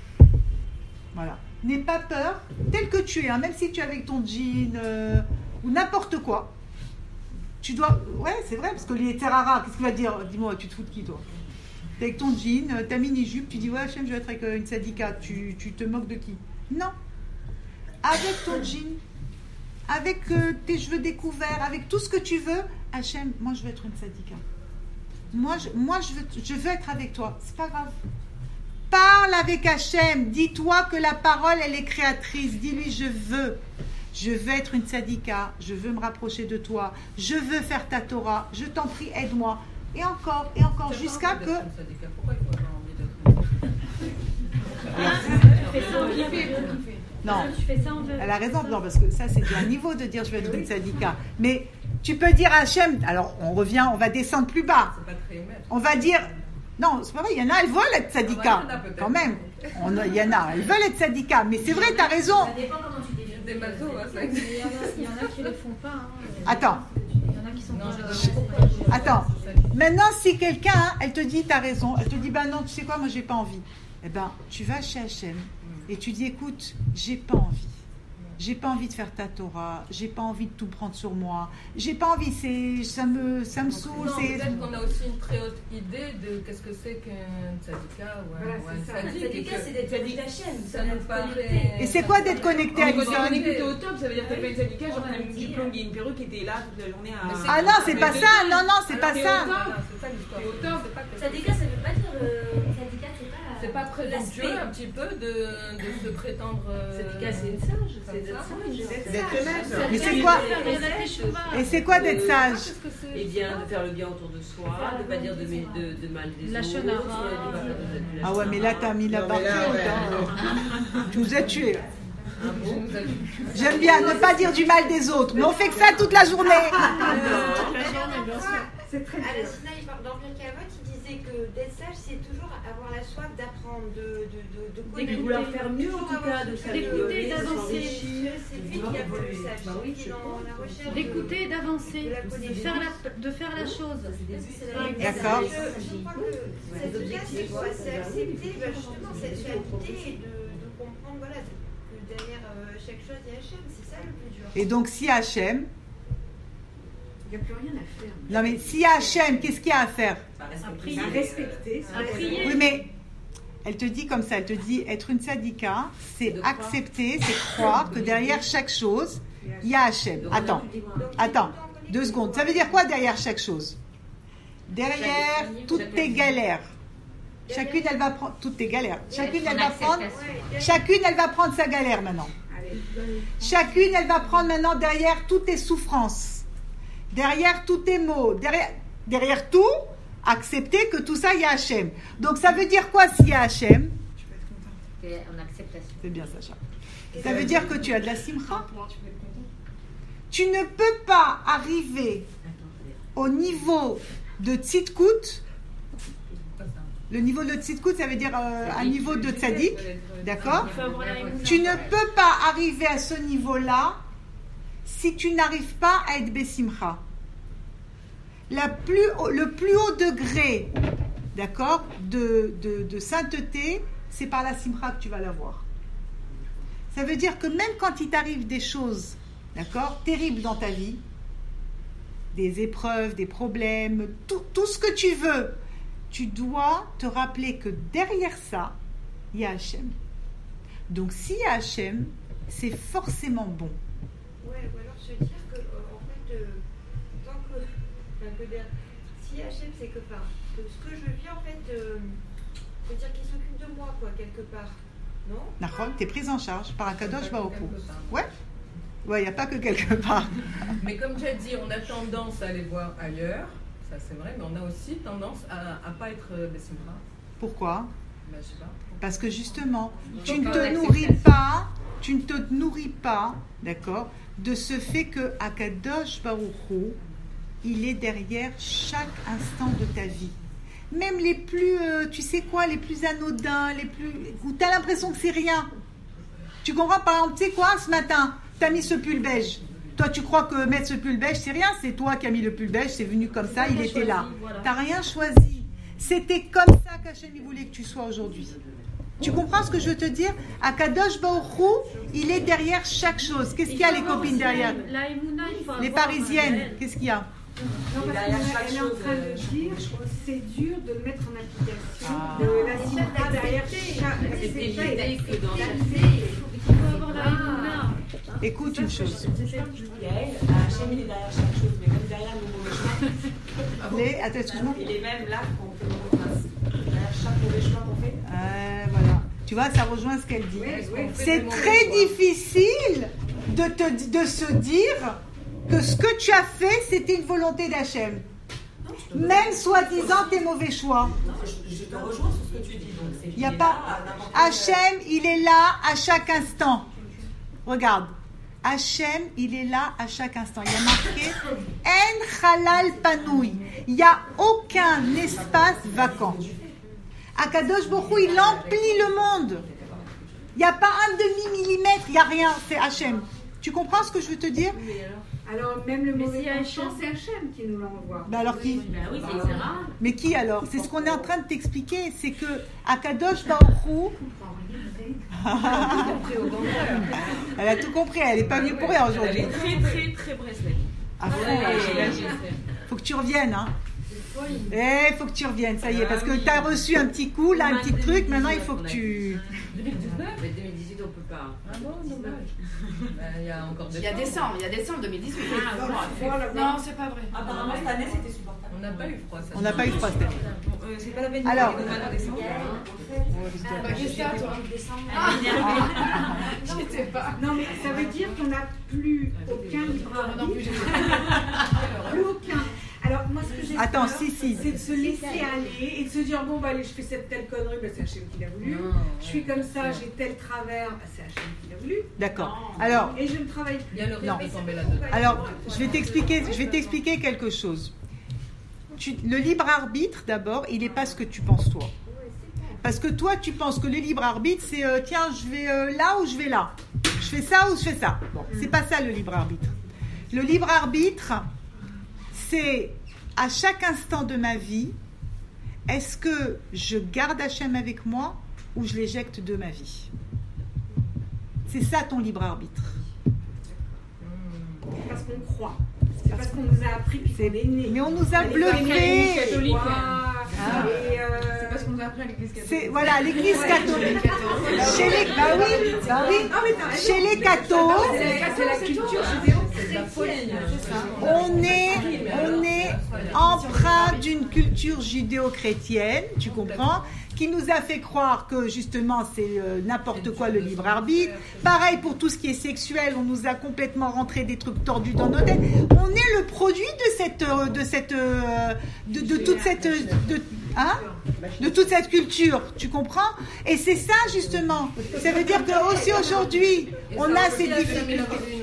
Voilà. N'aie pas peur, tel que tu es, même si tu es avec ton jean ou n'importe quoi. Tu dois. Ouais, c'est vrai, parce que les terrara, qu'est-ce qu'il va dire? Dis-moi, tu te fous de qui toi? T'es avec ton jean, ta mini-jupe, tu dis ouais, Hachem, je vais être avec une tzadika. Tu te moques de qui? Non. Avec ton jean, avec tes cheveux découverts, avec tout ce que tu veux, Hachem, moi je veux être une tzadika. Moi je veux être avec toi. C'est pas grave. Parle avec Hachem. Dis-toi que la parole, elle est créatrice. Dis-lui je veux être une tzadika. Je veux me rapprocher de toi. Je veux faire ta Torah. Je t'en prie, aide-moi. Et encore, jusqu'à que... Pourquoi il faut avoir envie d'être Non, elle a raison, non, parce que ça, c'est un niveau de dire je vais être une tzadika. Mais tu peux dire à Hachem, alors on va descendre plus bas. C'est pas très émettre. On va dire, non, c'est pas vrai, il y en a, elles veulent être tzadika, quand même. Il y en a, elles veulent être tzadika, mais c'est vrai, t'as raison. Ça dépend comment tu définis. Des matos, hein, ça Il y en a qui ne le font pas. Hein. Attends. Il y en a qui sont Non, pas. Attends, maintenant si quelqu'un, elle te dit, t'as raison, elle te dit, bah non, tu sais quoi, moi j'ai pas envie. Eh ben, tu vas chez Hachem et tu dis, écoute, j'ai pas envie. J'ai pas envie de faire ta Torah, j'ai pas envie de tout prendre sur moi, j'ai pas envie, ça me saoule. Non, peut-être qu'on a aussi une très haute idée de qu'est-ce que c'est qu'un tzadika ou un tzaddik. Tzadika, c'est d'être connecté à Hachem. Ça nous paraît... Et c'est quoi d'être connecté à Quand t'es Alison? connecté, t'es au top, ça veut dire que t'as pas une tzadika, genre t'as une diplôme, il y a une perruque qui était là toute la journée à... Ah non, c'est pas ça, non, c'est pas ça. Voilà, c'est ça l'histoire. T'es au top. C'est pas que- Tzadika, ça veut pas dire. Tzadika, C'est pas présomptueux un petit peu de se prétendre... Tzadika, c'est une sage. C'est d'être sage. D'être honnête. Mais c'est quoi? Et c'est quoi d'être sage? Qu'est-ce que c'est? Eh bien, de faire le bien autour de soi, de ne pas dire de mal des La autres. shonara. Ah ouais, mais là t'as mis la Non, barre mais là, très haute, ouais. hein. Tu nous as tués. Je nous ai- J'aime bien ne pas dire du mal des autres, mais on fait que ça toute la journée. C'est très à la Sinaï, dans Birkei Avot, il disait que d'être sage, c'est toujours avoir la soif d'apprendre, de connaître. De vouloir faire mieux, en tout cas, de D'écouter, d'avancer. C'est lui qui a voulu sage, celui qui est dans la recherche. D'écouter, d'avancer, de la connaissance. de faire la chose. D'accord. Je crois que cette occasion, quoi, c'est accepter justement cette réalité et de comprendre voilà, que derrière chaque chose, il y a Hachem. C'est ça le plus dur. Et donc si Hachem, Il n'y a plus rien à faire. non mais si Hachem, qu'est-ce qu'il y a à faire? À respecter. À prier. Oui mais elle te dit comme ça, elle te dit être une tzadika, c'est accepter, c'est croire que derrière chaque chose, il y a Hachem. Attends, 2 secondes. Ça veut dire quoi derrière chaque chose? Derrière toutes tes galères. Chacune elle va prendre toutes tes galères. Chacune elle va prendre sa galère maintenant. Chacune elle va prendre maintenant derrière toutes tes souffrances. Derrière tous tes maux, derrière tout, accepter que tout ça, il y a Hachem. Donc ça veut dire quoi s'il y a Hachem? En acceptation. C'est bien Sacha. Ça veut dire que tu as de la simcha. Tu ne peux pas arriver au niveau de tzidkout. Le niveau de tzidkout, ça veut dire un niveau de tzaddik. D'accord? Tu ne peux pas arriver à ce niveau-là si tu n'arrives pas à être besimcha. Le plus haut degré, d'accord, de sainteté, c'est par la simcha que tu vas l'avoir. Ça veut dire que même quand il t'arrive des choses, d'accord, terribles dans ta vie, des épreuves, des problèmes, tout ce que tu veux, tu dois te rappeler que derrière ça, il y a Hachem. Donc s'il y a Hachem, c'est forcément bon. Ouais, ou alors se dire que, en fait, tant que. Si Hachem, c'est que, que ce que je vis, en fait, faut dire qu'il s'occupe de moi, quoi, quelque part. Non? D'accord, t'es prise en charge par un kadosh baruch hu. Ouais, il n'y a pas que quelque part. Mais comme tu as dit, on a tendance à aller voir ailleurs, ça c'est vrai, mais on a aussi tendance à ne pas être besimcha. Pourquoi? Ben, je sais pas. Parce que justement, tu Donc, ne te nourris pas, d'accord, de ce fait que Akadosh Baruch Hu, il est derrière chaque instant de ta vie. Même les plus, tu sais quoi, les plus anodins, où tu as l'impression que c'est rien. Tu comprends? Par exemple, tu sais quoi, ce matin, tu as mis ce pull beige. Toi, tu crois que mettre ce pull beige, c'est rien? C'est toi qui as mis le pull beige, c'est venu comme ça, il était là. Tu n'as rien choisi. C'était comme ça qu'Hachem voulait que tu sois aujourd'hui. Tu comprends ce que je veux te dire? Akadosh Baruch Hu, il est derrière chaque chose. Qu'est-ce qu'il y a, les copines, derrière? Les Parisiennes, qu'est-ce qu'il y a? Non, parce qu'elle est en train de dire que c'est dur de le mettre en application. La simcha derrière chaque. Il faut avoir la émouna. Écoute une chose. Yael, Hachem, il est derrière chaque chose, mais même derrière nos mauvais choix. Attends, excuse-moi. Il est même là quand on fait nos mauvais choix. Derrière chaque mauvais choix qu'on fait. Voilà. Tu vois, ça rejoint ce qu'elle dit. C'est très difficile de se dire que ce que tu as fait, c'était une volonté d'Hachem. Même soi-disant tes mauvais choix. Je te rejoins sur ce que tu dis. Il n'y a pas. Hachem, il est là à chaque instant. Regarde. Hachem, il est là à chaque instant. Il y a marqué En Halal Panoui. Il n'y a aucun espace vacant. Akadosh Baruch Hu, il emplit le monde. Il n'y a pas un demi-millimètre, il n'y a rien, c'est Hachem. Tu comprends ce que je veux te dire? Alors, même le mauvais penchant, c'est Hachem qui nous l'envoie. Ben alors qui? Ben oui, c'est rare. Mais qui alors? C'est ce qu'on est en train de t'expliquer. C'est que Akadosh Baruch Hu, elle a tout compris, elle n'est pas venue pour rien aujourd'hui. Elle est très, très, très Breslev. À fond, faut que tu reviennes, hein. Il faut que tu reviennes, ça y est, parce que tu as reçu un petit coup, là, un petit truc, maintenant il faut que tu... 2019 mais 2018, on ne peut pas. Ah bon, dommage. Il y a encore Il y a décembre 2018. Non, c'est pas vrai. Apparemment, cette année, c'était supportable. On n'a pas eu froid. On n'a pas eu froid cette année. C'est pas la peine Alors, de décembre. Qu'est-ce que t'as, toi? Je sais pas. Non, mais ça veut dire qu'on n'a plus aucun libre arbitre. Plus aucun. Alors, moi, ce que j'ai attends, peur, si. c'est de se laisser aller et de se dire, bon, bah, allez, je fais cette telle connerie, bah, c'est Hachem qui l'a voulu. Je suis comme ça, j'ai tel travers, bah, c'est Hachem qui l'a voulu. D'accord. Alors, et je ne travaille plus. Il y a le risque Non. de tomber là-dedans. alors, je vais t'expliquer quelque chose. Le libre arbitre, d'abord, il n'est pas ce que tu penses toi. Parce que toi, tu penses que le libre arbitre, c'est tiens, je vais là ou je vais là. Je fais ça ou je fais ça. Bon, c'est pas ça le libre arbitre. Le libre arbitre, c'est à chaque instant de ma vie, est-ce que je garde Hachem avec moi ou je l'éjecte de ma vie? C'est ça ton libre arbitre. Parce qu'on croit. C'est parce qu'on nous a appris puis qu'on est né. Mais on nous a bluffé. catholique. C'est parce qu'on nous a appris à l'église catholique. C'est voilà l'église catholique. Chez les chez les cathos, c'est la culture judéo. C'est la folie. on est empreint d'une culture judéo-chrétienne, tu comprends, qui nous a fait croire que justement c'est n'importe quoi le libre arbitre. Pareil pour tout ce qui est sexuel, on nous a complètement rentré des trucs tordus dans nos têtes. On est le produit de toute cette culture, tu comprends? Et c'est ça justement. Ça veut dire que aussi aujourd'hui, on a ces difficultés.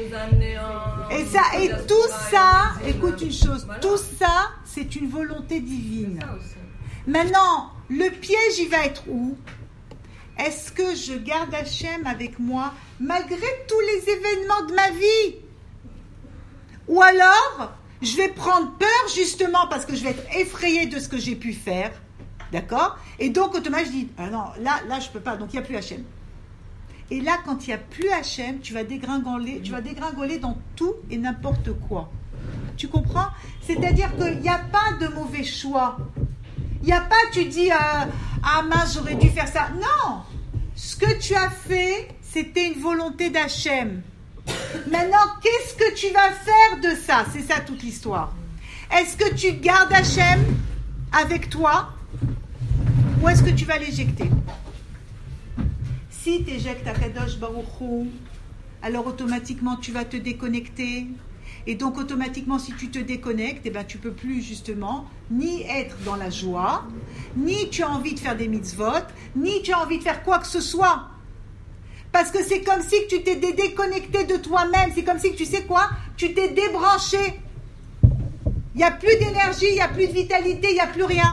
Et tout ça, écoute une chose, tout ça, c'est une volonté divine. Maintenant, le piège, il va être où? Est-ce que je garde Hachem avec moi malgré tous les événements de ma vie? Ou alors, je vais prendre peur justement parce que je vais être effrayée de ce que j'ai pu faire, d'accord? Et donc, automatiquement, je dis, ah non, là, je peux pas, donc il n'y a plus Hachem. Et là, quand il n'y a plus Hachem, tu vas dégringoler dans tout et n'importe quoi. Tu comprends? C'est-à-dire qu'il n'y a pas de mauvais choix. Il n'y a pas, tu dis, ah mince, j'aurais dû faire ça. Non! Ce que tu as fait, c'était une volonté d'Hachem. Maintenant, qu'est-ce que tu vas faire de ça? C'est ça toute l'histoire. Est-ce que tu gardes Hachem avec toi ou est-ce que tu vas l'éjecter? Si tu éjectes Akadosh Baruch Hu, alors automatiquement tu vas te déconnecter. Et donc automatiquement si tu te déconnectes, eh ben, tu ne peux plus justement ni être dans la joie, ni tu as envie de faire des mitzvot, ni tu as envie de faire quoi que ce soit. Parce que c'est comme si tu t'es déconnecté de toi-même, c'est comme si, tu sais quoi, tu t'es débranché. Il n'y a plus d'énergie, il n'y a plus de vitalité, il n'y a plus rien.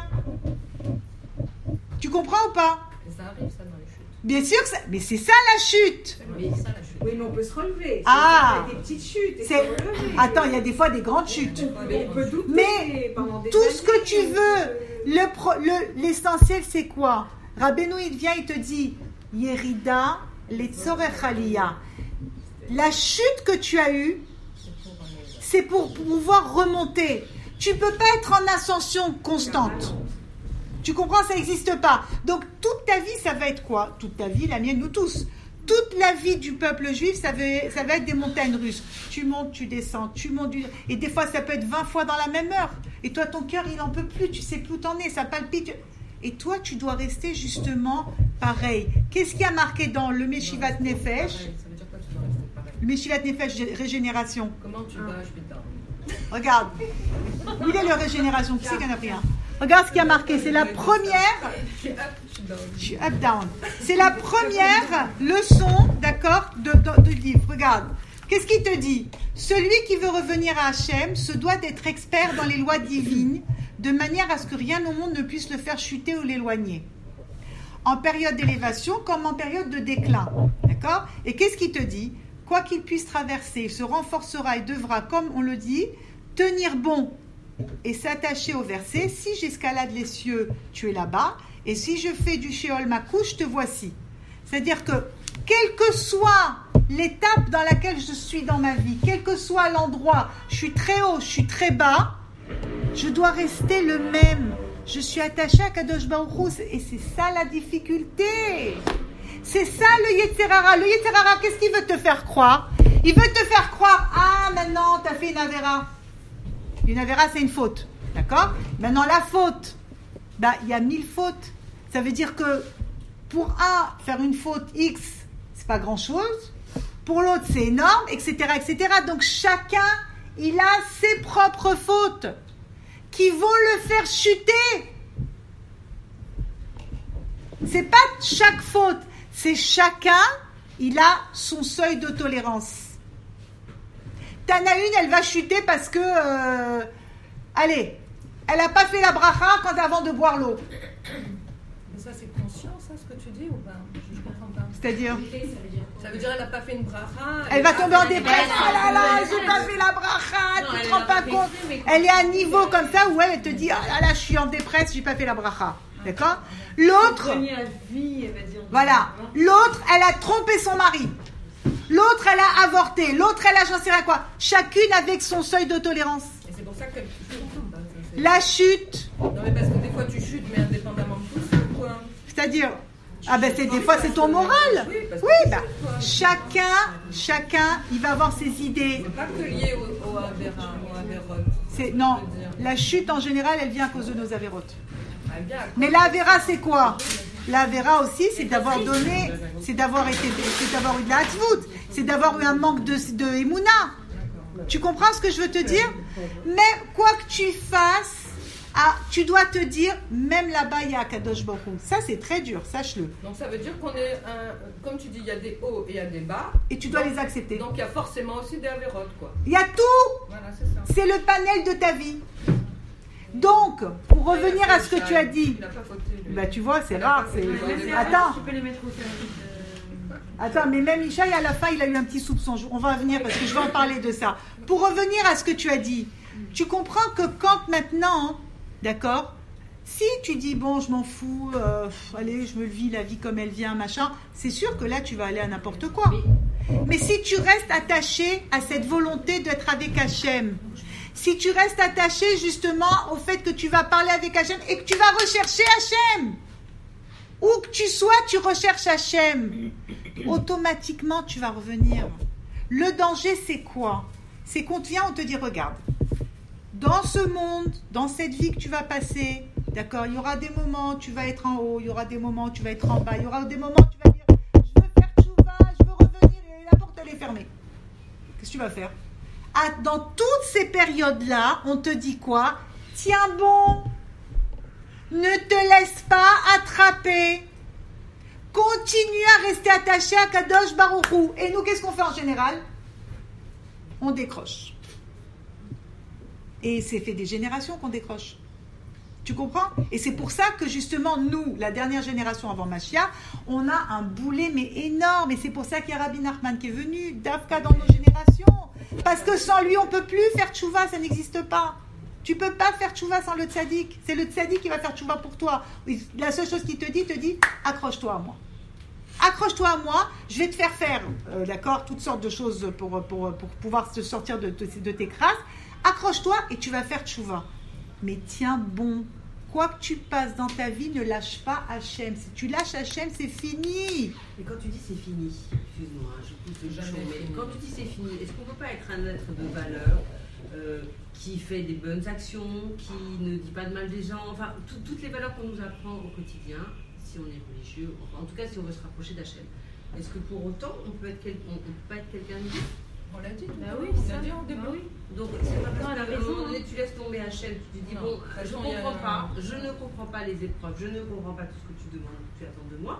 Tu comprends ou pas? Ça arrive ça dans les chutes. Bien sûr que ça, mais c'est ça la chute. Oui, ça la chute. Oui, mais on peut se relever. Ah, des petites chutes. Attends, il y a des fois des grandes chutes. On peut douter Mais pendant des tout années, ce que tu veux, l'essentiel c'est quoi? Rabbeinu il vient, il te dit Yerida letzorech aliyah. La chute que tu as eue, c'est pour pouvoir remonter. Tu ne peux pas être en ascension constante. Tu comprends, ça n'existe pas. Donc toute ta vie, ça va être quoi? Toute ta vie, la mienne, nous tous. Toute la vie du peuple juif, ça va être des montagnes russes. Tu montes, tu descends, tu montes. Et des fois, ça peut être 20 fois dans la même heure. Et toi, ton cœur, il n'en peut plus. Tu sais plus où t'en es, ça palpite. Et toi, tu dois rester justement pareil. Qu'est-ce qui a marqué dans le Meshivat Nefesh? Ça veut dire quoi, tu dois rester pareil? Le Meshivat Nefesh, régénération. Comment tu vas, je vais down. Regarde. Où il est le régénération? Qui c'est qui en a pris un? Regarde ce qui a marqué. C'est la première... Je suis up, down. C'est la première leçon, d'accord, de livre. Regarde. Qu'est-ce qu'il te dit? Celui qui veut revenir à Hachem se doit d'être expert dans les lois divines, de manière à ce que rien au monde ne puisse le faire chuter ou l'éloigner. En période d'élévation comme en période de déclin. D'accord? Et qu'est-ce qu'il te dit? Quoi qu'il puisse traverser, il se renforcera et devra, comme on le dit, tenir bon et s'attacher au verset. Si j'escalade les cieux, tu es là-bas. Et si je fais du Sheol ma couche, te voici. C'est-à-dire que, quelle que soit l'étape dans laquelle je suis dans ma vie, quel que soit l'endroit, je suis très haut, je suis très bas, je dois rester le même. Je suis attachée à Kadosh Baruch Hu, et c'est ça la difficulté. C'est ça le Yetzirara. Le Yetzirara, qu'est-ce qu'il veut te faire croire? Il veut te faire croire, ah, maintenant, tu as fait une Avera. Une Avera, c'est une faute. D'accord? Maintenant, la faute, il y a 1000 fautes. Ça veut dire que pour un, faire une faute X, c'est pas grand-chose. Pour l'autre, c'est énorme, etc., etc. Donc, chacun, il a ses propres fautes qui vont le faire chuter. C'est pas chaque faute, c'est chacun, il a son seuil de tolérance. T'en as une, elle va chuter parce que, allez, elle n'a pas fait la bracha avant de boire l'eau. Mais ça, c'est conscient, ça, ce que tu dis, ou pas? Je comprends pas. C'est-à-dire? Ça veut dire qu'elle n'a pas fait une bracha. Elle va tomber en dépression. Oh là là, j'ai pas fait la bracha. Tu te rends pas compte? Elle est à un niveau comme ça où elle te dit, oh là là, je suis en dépression, j'ai pas fait la bracha. D'accord? L'autre, voilà. L'autre, elle a trompé son mari. L'autre, elle a avorté. L'autre, elle a j'en sais rien quoi. Chacune avec son seuil de tolérance. Et c'est pour ça que la chute. Non, mais parce que des fois, tu chutes, mais indépendamment de tout ça, quoi. C'est-à-dire, des fois, c'est ton moral. Oui, chacun, il va avoir ses idées. C'est pas que lié au Avera, non, la chute, en général, elle vient à cause de nos avérotes. Mais la Avera, c'est quoi? La Avera aussi, c'est d'avoir donné, c'est d'avoir eu de la hatzvout, c'est d'avoir eu un manque de Emouna. Tu comprends ce que je veux te dire? Mais quoi que tu fasses, tu dois te dire, même là-bas, il y a Kadosh Baruch Hu. Ça, c'est très dur, sache-le. Donc, ça veut dire qu'on est, comme tu dis, il y a des hauts et il y a des bas. Et tu dois les accepter. Donc, il y a forcément aussi des avérotes, quoi. Il y a tout. Voilà, c'est ça. C'est le panel de ta vie. Donc, pour revenir à ce que tu as dit, tu vois, c'est rare. Attends. Tu peux les mettre au service. Attends, mais même Ishaï, à la fin, il a eu un petit soupçon. On va venir parce que je vais en parler de ça. Pour revenir à ce que tu as dit, tu comprends que quand maintenant, d'accord, si tu dis, bon, je m'en fous, allez, je me vis la vie comme elle vient, machin, c'est sûr que là, tu vas aller à n'importe quoi. Mais si tu restes attaché à cette volonté d'être avec Hachem, si tu restes attaché justement au fait que tu vas parler avec Hachem et que tu vas rechercher Hachem, où que tu sois, tu recherches Hachem, automatiquement tu vas revenir. Le danger, c'est quoi? C'est qu'on te vient, on te dit, regarde, dans ce monde, dans cette vie que tu vas passer, d'accord, il y aura des moments où tu vas être en haut, il y aura des moments où tu vas être en bas, il y aura des moments où tu vas dire, je veux faire tchouva, je veux revenir, et la porte elle est fermée. Qu'est-ce que tu vas faire? Dans toutes ces périodes-là, on te dit quoi? Tiens bon, ne te laisse pas attraper. Continue à rester attaché à Kadosh Baruch Hu. Et nous, qu'est-ce qu'on fait en général? On décroche. Et c'est fait des générations qu'on décroche. Tu comprends? Et c'est pour ça que justement, nous, la dernière génération avant Mashiach, on a un boulet mais énorme. Et c'est pour ça qu'il y a Rabbi Nachman qui est venu, Davka dans nos générations. Parce que sans lui, on ne peut plus faire tchouva, ça n'existe pas. Tu ne peux pas faire tchouva sans le tzaddik. C'est le tzaddik qui va faire tchouva pour toi. La seule chose qu'il te dit, accroche-toi à moi. Accroche-toi à moi, je vais te faire d'accord, toutes sortes de choses pour pouvoir te sortir de tes crasses. Accroche-toi et tu vas faire tchouva. Mais tiens bon, quoi que tu passes dans ta vie, ne lâche pas Hachem. Si tu lâches Hachem, c'est fini. Mais quand tu dis c'est fini, excuse-moi, je pousse le bouchon, mais quand tu dis c'est fini, est-ce qu'on ne peut pas être un être de valeur qui fait des bonnes actions, qui ne dit pas de mal des gens, enfin toutes les valeurs qu'on nous apprend au quotidien, si on est religieux, enfin, en tout cas si on veut se rapprocher d'Hachem. Est-ce que pour autant on peut pas être quelqu'un de bien? On l'a dit. Bah oui, on l'a dit au début. Oui. Donc c'est pas parce qu'à un moment donné tu laisses tomber Hachem, tu te dis bon, je ne comprends pas les épreuves, je ne comprends pas tout ce que tu demandes, tu attends de moi.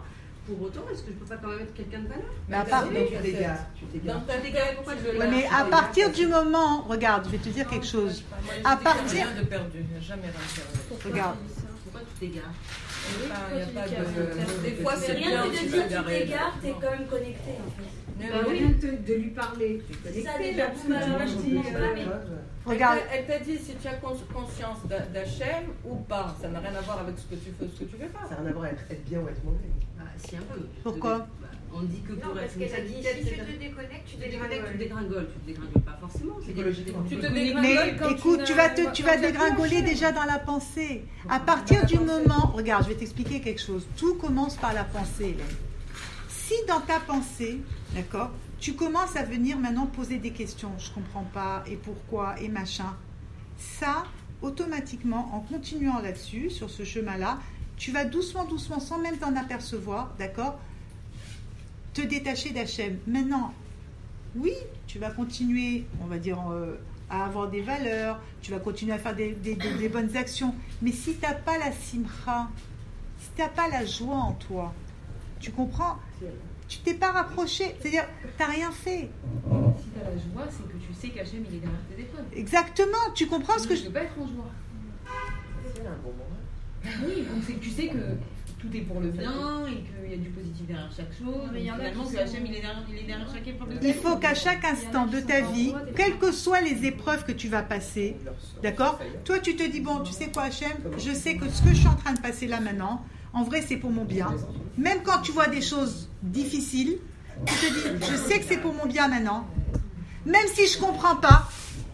pour autant, est-ce que je peux pas quand même être quelqu'un de valeur? Mais à part, tu t'égares. mais à partir du moment, regarde, je vais te dire quelque chose. À partir rien de perdu, il n'y a jamais rien de perdu. Regarde. Pourquoi tu t'égares? Il n'y a pas de. Des fois, c'est rien bien que de de dire tu s'égarer. t'égares, t'es quand même connecté en fait. Rien de lui parler. C'est ça déjà, Regarde. Elle t'a dit si tu as conscience d'Hachem ou pas. Ça n'a rien à voir avec ce que tu fais ou ce que tu fais pas. Ça n'a rien à voir avec être bien ou être mauvais. Si, un peu. Pourquoi? On dit que Non, pour parce être qu'elle a dit satisfaite, si tu te déconnectes, tu tu te dégringoles. dégringoles. Tu te dégringoles pas forcément. Psychologiquement. Tu te Mais dégringoles quand écoute, tu vas n'as dégringoler plus déjà dans la pensée. À partir du moment, regarde, je vais t'expliquer quelque chose. Tout commence par la pensée, Hélène. Si dans ta pensée, d'accord, tu commences à venir maintenant poser des questions, je comprends pas, et pourquoi, et machin, ça, automatiquement, en continuant là-dessus, sur ce chemin-là, tu vas doucement, doucement, sans même t'en apercevoir, d'accord, te détacher d'Hachem. Maintenant, oui, tu vas continuer, on va dire, à avoir des valeurs, tu vas continuer à faire des bonnes actions, mais si tu n'as pas la simcha, si tu n'as pas la joie en toi, tu comprends? Tu t'es pas rapproché, c'est-à-dire, tu n'as rien fait. Si tu as la joie, c'est que tu sais qu'Hachem, il est derrière tes épreuves. Exactement, tu comprends ce que je ne peux pas être en joie. C'est un bon moment. Oui, donc c'est que tu sais que tout est pour le bien et qu'il y a du positif derrière chaque chose. Mais il y en a finalement, qui que sont- Hachem, il est derrière chaque épreuve. Il faut qu'à chaque instant de ta vie, quelles que soient les épreuves que tu vas passer, d'accord, toi tu te dis, bon, tu sais quoi Hachem, je sais que ce que je suis en train de passer là maintenant, en vrai c'est pour mon bien. Même quand tu vois des choses difficiles, tu te dis, je sais que c'est pour mon bien maintenant, même si je comprends pas,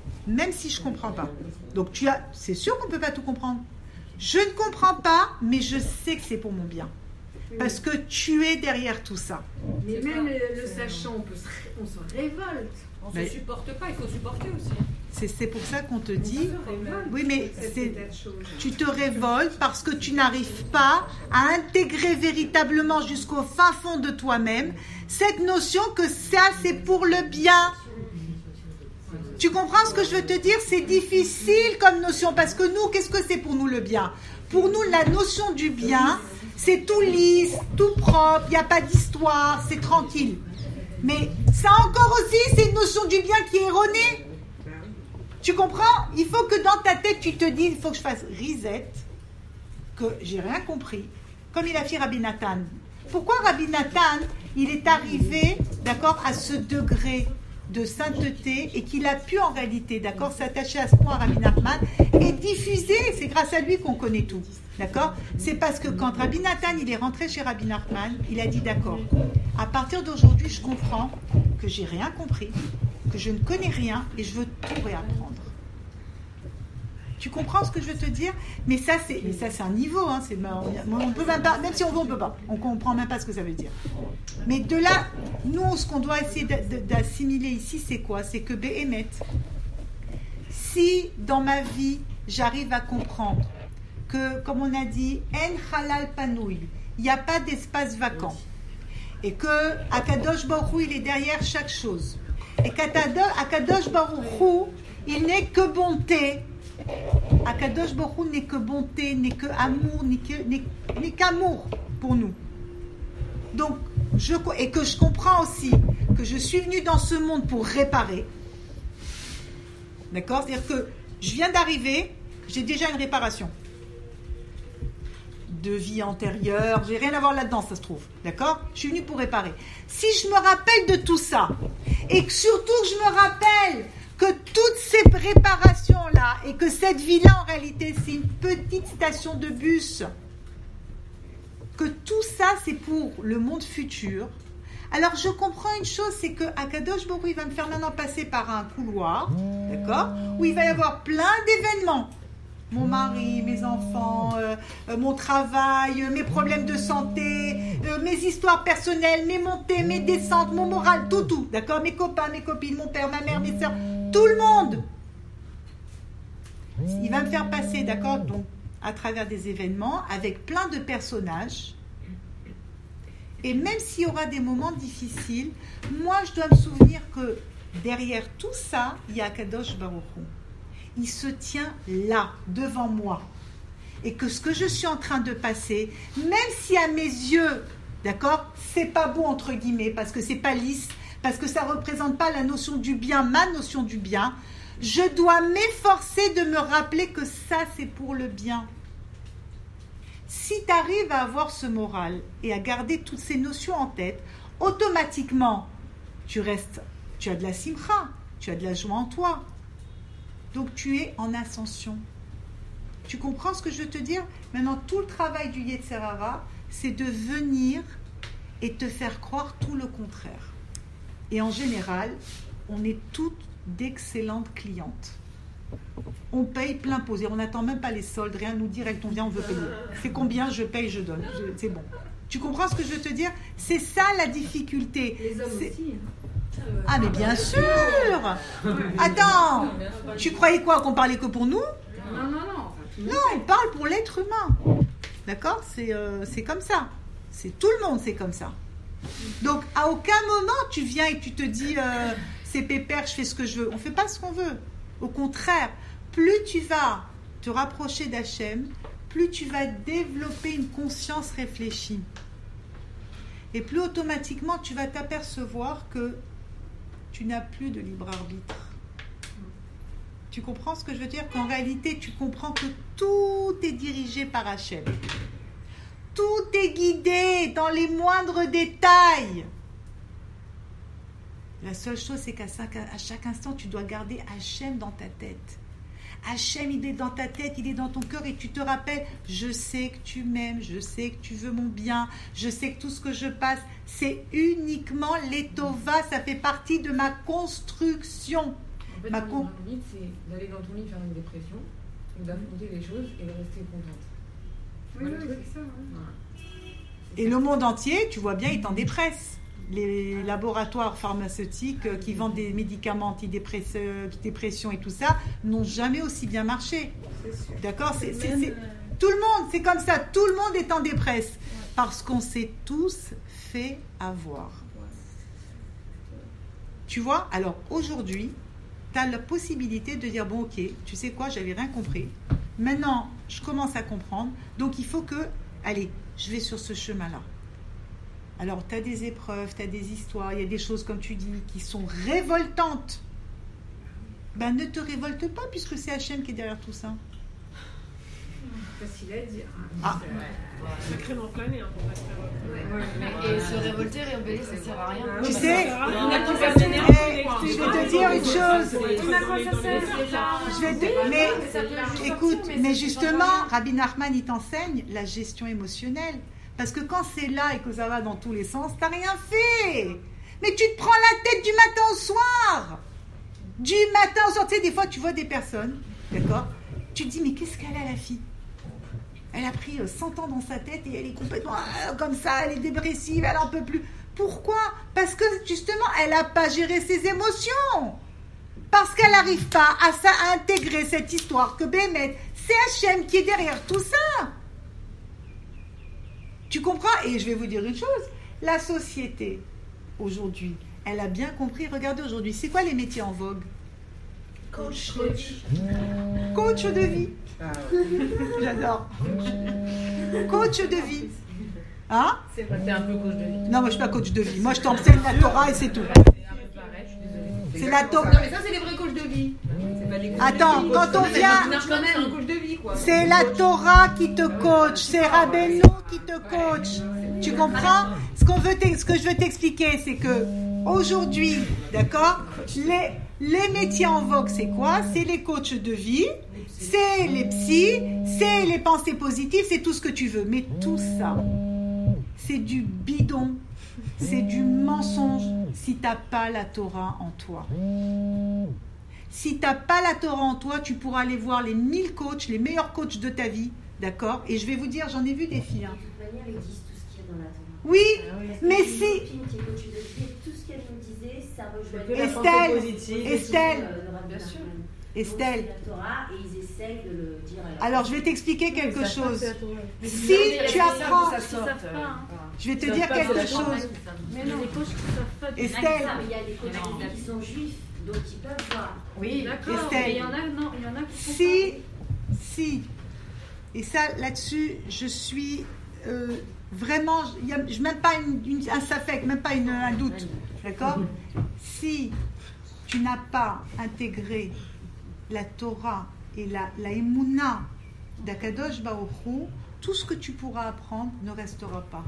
donc c'est sûr qu'on ne peut pas tout comprendre. Je ne comprends pas, mais je sais que c'est pour mon bien. Parce que tu es derrière tout ça. Mais même le sachant, on se révolte. On ne se supporte pas, il faut supporter aussi. C'est pour ça qu'on te dit, oui, mais C'est tu te révoltes parce que tu n'arrives pas à intégrer véritablement jusqu'au fin fond de toi-même cette notion que ça, c'est pour le bien. Tu comprends ce que je veux te dire? C'est difficile comme notion parce que nous, qu'est-ce que c'est pour nous le bien? Pour nous, la notion du bien, c'est tout lisse, tout propre, il n'y a pas d'histoire, c'est tranquille. Mais ça encore aussi, c'est une notion du bien qui est erronée. Tu comprends? Il faut que dans ta tête, tu te dises, il faut que je fasse reset, que j'ai rien compris, comme il a fait Rabbi Nathan. Pourquoi Rabbi Nathan, il est arrivé, d'accord, à ce degré de sainteté et qu'il a pu en réalité, d'accord, s'attacher à ce point à Rabbi Nachman et diffuser, c'est grâce à lui qu'on connaît tout, d'accord? C'est parce que quand Rabbi Nathan, il est rentré chez Rabbi Nachman, il a dit, d'accord, à partir d'aujourd'hui, je comprends que j'ai rien compris, que je ne connais rien et je veux tout réapprendre. Tu comprends ce que je veux te dire? Mais ça, c'est un niveau. Hein, on peut même pas, même si on veut, on peut pas. On comprend même pas ce que ça veut dire. Mais de là, nous, ce qu'on doit essayer d'assimiler ici, c'est quoi? C'est que Béhémet, si dans ma vie, j'arrive à comprendre que, comme on a dit, En halal panouï, il n'y a pas d'espace vacant. Et que Akadosh Baruch Hu, il est derrière chaque chose. Et qu'Akadosh Baruch Hu, il n'est que bonté. Akadosh Baruch Hu n'est que bonté, n'est que amour, n'est qu'amour pour nous. Donc, et que je comprends aussi que je suis venue dans ce monde pour réparer. D'accord? C'est-à-dire que je viens d'arriver, j'ai déjà une réparation. De vie antérieure, j'ai rien à voir là-dedans, ça se trouve. D'accord? Je suis venue pour réparer. Si je me rappelle de tout ça, et que surtout je me rappelle que toutes ces réparations-là, et que cette vie-là, en réalité, c'est une petite station de bus, que tout ça, c'est pour le monde futur, alors je comprends une chose, c'est que Akadosh Baruch Hu, il va me faire maintenant passer par un couloir, d'accord, où il va y avoir plein d'événements. Mon mari, mes enfants, mon travail, mes problèmes de santé, mes histoires personnelles, mes montées, mes descentes, mon moral, tout, d'accord? Mes copains, mes copines, mon père, ma mère, mes soeurs, tout le monde. Il va me faire passer, d'accord, donc à travers des événements avec plein de personnages. Et même s'il y aura des moments difficiles, moi je dois me souvenir que derrière tout ça, il y a Kadosh Baruch Hu. Il se tient là, devant moi. Et que ce que je suis en train de passer, même si à mes yeux, D'accord? C'est pas beau entre guillemets parce que c'est pas lisse, parce que ça représente pas la notion du bien, ma notion du bien. Je dois m'efforcer de me rappeler que ça c'est pour le bien. Si tu arrives à avoir ce moral et à garder toutes ces notions en tête, automatiquement tu as de la simcha, tu as de la joie en toi. Donc tu es en ascension. Tu comprends ce que je veux te dire? Maintenant, tout le travail du Yetzer Hara, c'est de venir et te faire croire tout le contraire. Et en général, on est toutes d'excellentes clientes. On paye plein pot. On n'attend même pas les soldes, rien nous direct, on vient, on veut payer. C'est combien, je paye, je donne. C'est bon. Tu comprends ce que je veux te dire? C'est ça la difficulté. Les hommes aussi. Ah mais bien sûr. Attends, tu croyais quoi, qu'on parlait que pour nous? Non, on parle pour l'être humain. D'accord? C'est comme ça. C'est tout le monde, c'est comme ça. Donc à aucun moment tu viens et tu te dis c'est pépère, je fais ce que je veux. On ne fait pas ce qu'on veut. Au contraire, plus tu vas te rapprocher d'Hachem, plus tu vas développer une conscience réfléchie. Et plus automatiquement tu vas t'apercevoir que tu n'as plus de libre arbitre. Tu comprends ce que je veux dire? Qu'en réalité, tu comprends que tout est dirigé par Hachem. Tout est guidé dans les moindres détails. La seule chose, c'est qu'à chaque instant, tu dois garder Hachem dans ta tête. Hachem, il est dans ta tête, il est dans ton cœur et tu te rappelles, je sais que tu m'aimes, je sais que tu veux mon bien, je sais que tout ce que je passe, c'est uniquement l'étova, ça fait partie de ma construction. En fait, ton limite, c'est d'aller dans ton lit faire une dépression, ou d'affronter les choses et de rester contente. Oui, c'est ça. Voilà. Et le monde entier, tu vois bien, est en dépresse. Les laboratoires pharmaceutiques qui vendent des médicaments antidépression et tout ça n'ont jamais aussi bien marché. D'accord? C'est tout le monde, c'est comme ça. Tout le monde est en dépresse parce qu'on s'est tous fait avoir. Tu vois? Alors aujourd'hui, tu as la possibilité de dire, bon ok, tu sais quoi, j'avais rien compris. Maintenant, je commence à comprendre. Donc il faut que, allez, je vais sur ce chemin-là. Alors, tu as des épreuves, tu as des histoires, il y a des choses, comme tu dis, qui sont révoltantes. Ben, ne te révolte pas, puisque c'est Hachem qui est derrière tout ça. Facile à dire. Ah. Sacrément plané, hein, pour rester Et se révolter, rébeller, ça sert à rien. Tu sais, je vais te dire une chose. Écoute, mais justement, Rabbi Nachman, il t'enseigne la gestion émotionnelle. Parce que quand c'est là et que ça va dans tous les sens, t'as rien fait. Mais tu te prends la tête du matin au soir. Du matin au soir. Tu sais, des fois, tu vois des personnes, d'accord? Tu te dis, mais qu'est-ce qu'elle a, la fille? Elle a pris 100 ans dans sa tête et elle est complètement comme ça, elle est dépressive, elle n'en peut plus. Pourquoi? Parce que justement, elle n'a pas géré ses émotions. Parce qu'elle n'arrive pas à intégrer cette histoire que Bémet, c'est Hachem qui est derrière tout ça. Tu comprends? Et je vais vous dire une chose, la société, aujourd'hui, elle a bien compris. Regardez aujourd'hui, c'est quoi les métiers en vogue? Coach de vie. Coach de vie. J'adore. Coach de vie. Hein? C'est vrai, t'es un peu coach de vie. Non, moi je suis pas coach de vie. Moi je t'enseigne la Torah et c'est tout. C'est la Torah. Non, mais ça, c'est les vrais coachs de vie. C'est pas les coachs Attends, de vie. quand on vient, C'est un coach de vie, quoi. c'est la Torah qui te coach, c'est Rabbeinu qui te coach. Tu comprends? Ce que je veux t'expliquer, c'est que aujourd'hui, d'accord, les métiers en vogue, c'est quoi? C'est les coachs de vie, c'est les psys, c'est les pensées positives, c'est tout ce que tu veux. Mais tout ça, c'est du bidon, c'est du mensonge si tu n'as pas la Torah en toi. Si tu n'as pas la Torah en toi, tu pourras aller voir les 1000 coachs, les meilleurs coachs de ta vie, d'accord? Et je vais vous dire, j'en ai vu des filles. Hein. De toute manière, ils disent tout ce qu'il y a dans la Torah. Oui, mais si... Tout ce qu'elle nous disait, ça rejoint Estelle, la Torah et ils essayent de le dire à la alors je vais t'expliquer quelque chose. Si tu apprends, je vais te dire quelque chose. Mais non, les coachs qui savent pas. Estelle, il y a des coachs qui sont juifs, donc ils peuvent voir. Oui, d'accord. Estelle. Mais il y en a qui Si, et ça là-dessus, je suis vraiment, il n'y a même pas un safek, même pas un doute, d'accord? Si tu n'as pas intégré la Torah et la Emouna d'Akadosh Baruch Hu, tout ce que tu pourras apprendre ne restera pas.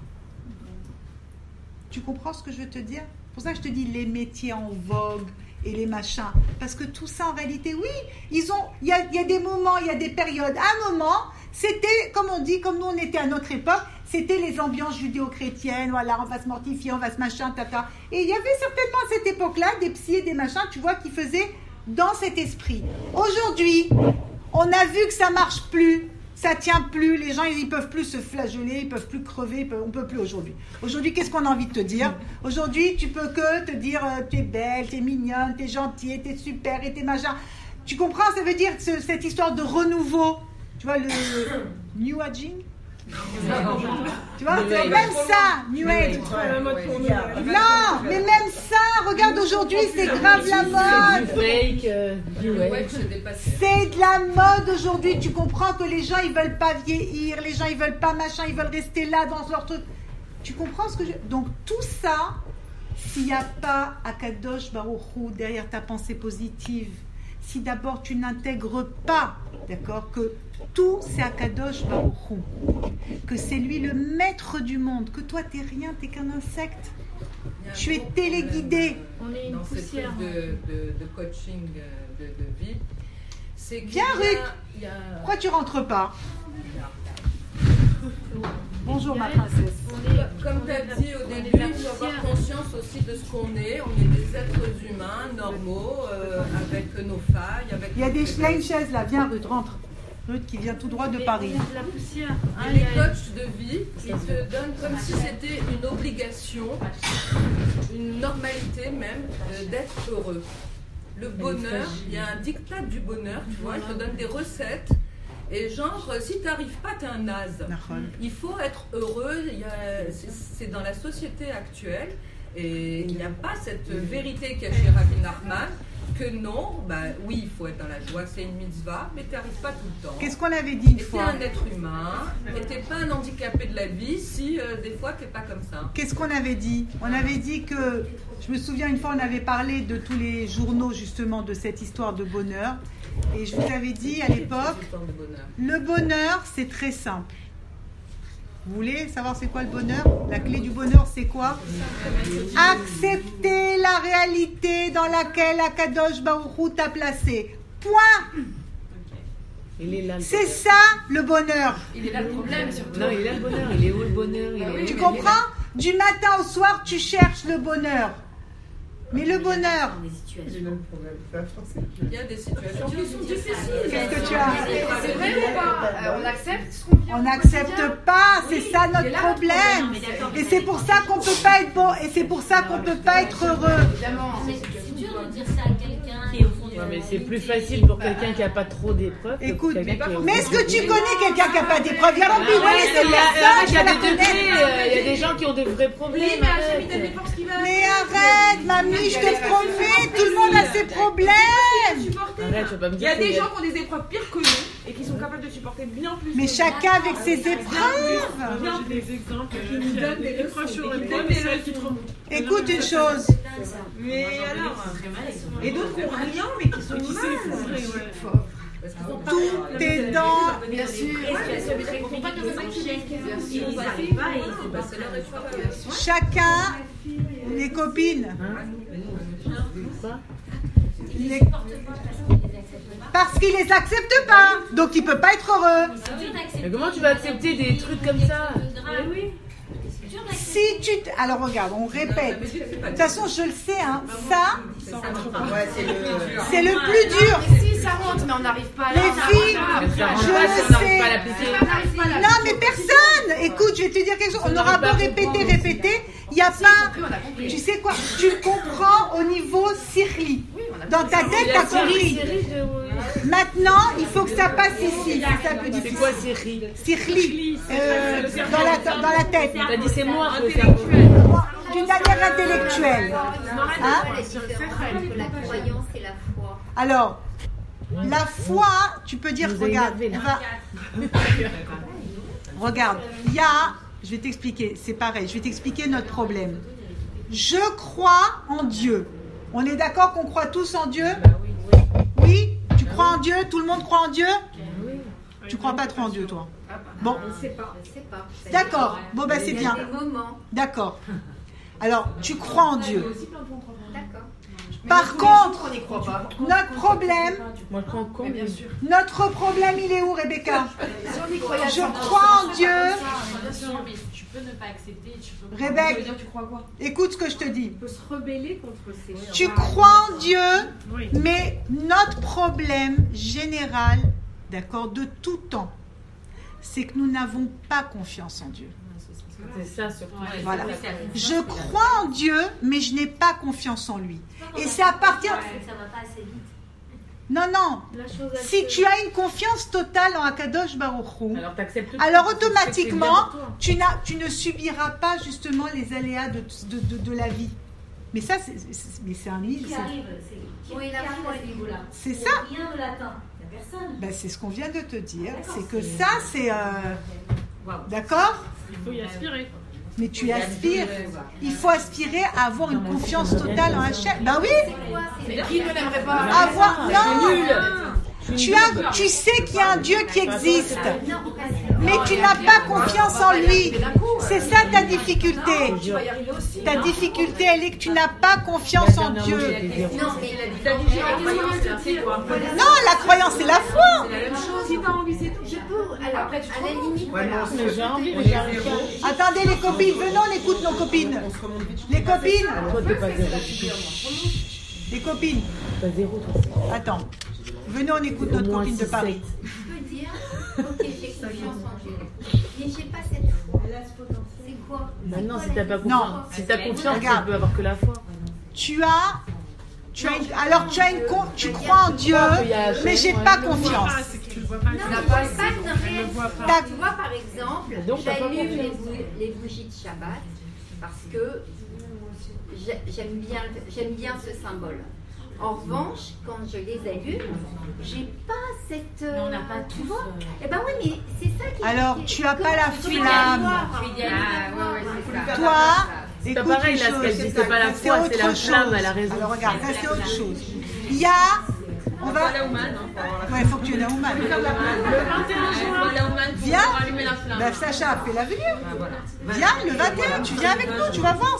Tu comprends ce que je veux te dire? C'est pour ça que je te dis les métiers en vogue et les machins. Parce que tout ça, en réalité, oui, il y a des moments, il y a des périodes. À un moment, c'était, comme on dit, comme nous on était à notre époque, c'était les ambiances judéo-chrétiennes, voilà, on va se mortifier, on va se machin, tata. Et il y avait certainement à cette époque-là des psys et des machins, tu vois, qui faisaient dans cet esprit. Aujourd'hui, on a vu que ça marche plus. Ça tient plus, les gens ils peuvent plus se flageoler, ils peuvent plus crever, on peut plus aujourd'hui. Aujourd'hui, qu'est-ce qu'on a envie de te dire? Aujourd'hui, tu peux que te dire tu es belle, tu es mignonne, tu es gentille, tu es super et tu es machin. Tu comprends? Ça veut dire cette histoire de renouveau. Tu vois le New Aging? Tu vois, c'est même ça, New Age. Non, mais même ça, regarde aujourd'hui, c'est grave la mode. C'est de la mode aujourd'hui. Tu comprends que les gens ils veulent pas vieillir, les gens ils veulent pas machin, ils veulent rester là dans leur truc. Tu comprends ce que je... Donc tout ça, s'il n'y a pas Akadosh Baruch Hu derrière ta pensée positive, si d'abord tu n'intègres pas, d'accord, que tout c'est Akadosh Baruch Hu, que c'est lui le maître du monde, que toi t'es rien, t'es qu'un insecte, tu es téléguidé. On est une poussière de coaching de vie. C'est viens Ruth, pourquoi tu rentres pas? Bonjour ma princesse. Comme tu as dit au début, il faut avoir conscience aussi de ce qu'on est. On est des êtres humains normaux, avec nos failles. Avec il y a une chaise là, viens Ruth, rentre. Ruth qui vient tout droit de Paris. La poussière. Et les coachs de vie, ils te donnent comme si c'était une obligation, une normalité même, d'être heureux. Le bonheur, il y a un diktat du bonheur, tu vois, ils te donnent des recettes. Et genre, si tu n'arrives pas, tu es un naze. Il faut être heureux, c'est dans la société actuelle. Et il n'y a pas cette vérité qu'il y a chez Rabbi Nachman, que non, oui, il faut être dans la joie, c'est une mitzvah, mais tu n'y arrives pas tout le temps. Qu'est-ce qu'on avait dit une fois? Tu es un être humain, et tu n'es pas un handicapé de la vie si des fois tu n'es pas comme ça. Qu'est-ce qu'on avait dit? On avait dit que, je me souviens une fois, on avait parlé de tous les journaux justement de cette histoire de bonheur. Et je vous avais dit à l'époque, le bonheur c'est très simple. Vous voulez savoir c'est quoi le bonheur? La clé du bonheur c'est quoi? Accepter la réalité dans laquelle Akadosh Baruch Hu t'a placé. Point. C'est ça le bonheur. Il est là le problème surtout. Non, il est là le bonheur. Il est où le bonheur? Tu comprends? Du matin au soir tu cherches le bonheur. Mais le bonheur, il y a des situations qui sont difficiles. Qu'est-ce que tu as? C'est vrai ou pas? On accepte ce qu'on vient. On n'accepte pas, c'est ça notre problème. Et c'est pour ça qu'on peut pas être bon, et c'est pour ça qu'on peut pas être heureux. C'est dur de dire ça à quelqu'un qui est au fond de... Non, mais c'est plus facile pour quelqu'un qui n'a pas trop d'épreuves. Écoute, mais est-ce que tu connais quelqu'un qui n'a pas d'épreuves? Il y a il y a des gens qui ont de vrais problèmes. Mais arrête, mamie, je te promets, tout le monde a ses problèmes. Arrête, tu vas pas me dire. Il y a des gens qui ont des épreuves pires que nous et qui sont capables de supporter bien plus. Mais chacun avec ses épreuves. J'ai des exemples qui nous donnent des épreuves sur l'épreuve et celles qui te remontent. Écoute une chose. Mais alors, et d'autres qui ont rien mais qui sont mal. Tout est dans. Bien sûr. Chacun, les copines. Parce qu'il les accepte pas, donc il peut pas être heureux. Mais comment tu vas accepter des trucs comme ça? Si tu... Alors regarde, on répète. De toute façon, je le sais, hein, ça, c'est le plus dur. Si ça monte, mais on n'arrive pas à les filles, je le sais. Non, mais personne. Écoute, je vais te dire quelque chose. On aura beau répéter. Il n'y a pas... Tu sais quoi? Tu comprends au niveau sirli. Dans ta tête, tu as compris. Maintenant, il faut que ça passe ici. C'est ça que dit. C'est quoi sirli? Sirli. Dans la tête. T'as dit c'est moi. D'une manière intellectuelle. Hein? La croyance et la foi. Alors, la foi, tu peux dire, regarde, regarde, il y a, je vais t'expliquer. C'est pareil, je vais t'expliquer notre problème. Je crois en Dieu. On est d'accord qu'on croit tous en Dieu? Oui? Tu crois en Dieu? Tout le monde croit en Dieu? Tu crois pas trop en Dieu, toi? Bon. Je sais pas. D'accord. Bon, ben c'est bien. D'accord. Alors, tu crois en Dieu. D'accord. Par contre, notre problème, notre problème, il est où, Rebecca? Je crois en Dieu. Tu peux ne pas accepter. Rebecca, écoute ce que je te dis. On peut se rebeller contre ces choses. Tu crois en Dieu, mais notre problème général, d'accord, de tout temps, c'est que nous n'avons pas confiance en Dieu. C'est ça surtout. Voilà. Je crois en Dieu, mais je n'ai pas confiance en lui. Et c'est à partir... Ça va pas assez vite. Non. Si tu as une confiance totale en Akadosh Baruch Hu, alors automatiquement, tu ne subiras pas justement les aléas de la vie. Mais ça, c'est un livre. C'est ça. Rien de latin. Il n'y a personne. Ben, c'est ce qu'on vient de te dire. C'est que ça, c'est... D'accord? Il faut y aspirer. Mais tu aspires. Il faut aspirer à avoir une confiance totale en Hachem. Ben oui. Mais qui ne l'aimerait pas avoir? Non. Tu sais qu'il y a un Dieu qui existe, mais tu n'as pas confiance en lui. C'est ça ta difficulté. Ta difficulté, elle est que tu n'as pas confiance en Dieu. Non, la croyance, c'est la foi. Si t'as envie, c'est tout. Je peux. Alors, après, à la limite, voilà. J'ai envie, mais j'arrive pas. Attendez, les copines, venons, on écoute nos copines. Les copines. Les copines. Attends. Venez, on écoute notre copine de Paris. Je peux dire, ok, j'ai confiance en Dieu, mais j'ai pas cette foi. C'est quoi? Non, si t'as pas confiance, si t'as confiance, tu peux avoir que la foi. Tu crois en Dieu, mais j'ai pas confiance. Non, tu vois, par exemple, j'allume les bougies de Shabbat parce que j'aime bien ce symbole. En revanche, quand je les allume, j'ai pas cette... On n'a pas tout. Eh ben oui, mais c'est ça qui... Alors, tu as pas la flamme. Toi, c'est pas pareil, là, ce qu'elle dit, c'est pas la foi, c'est la flamme, elle a raison. Alors regarde, ça c'est autre chose. Il y a... On va... Ouais, il faut que tu aies la Ouman. Le 21 juin, viens. Ben, Sacha, fais la venue. Viens, le 21, tu viens avec nous, tu vas voir.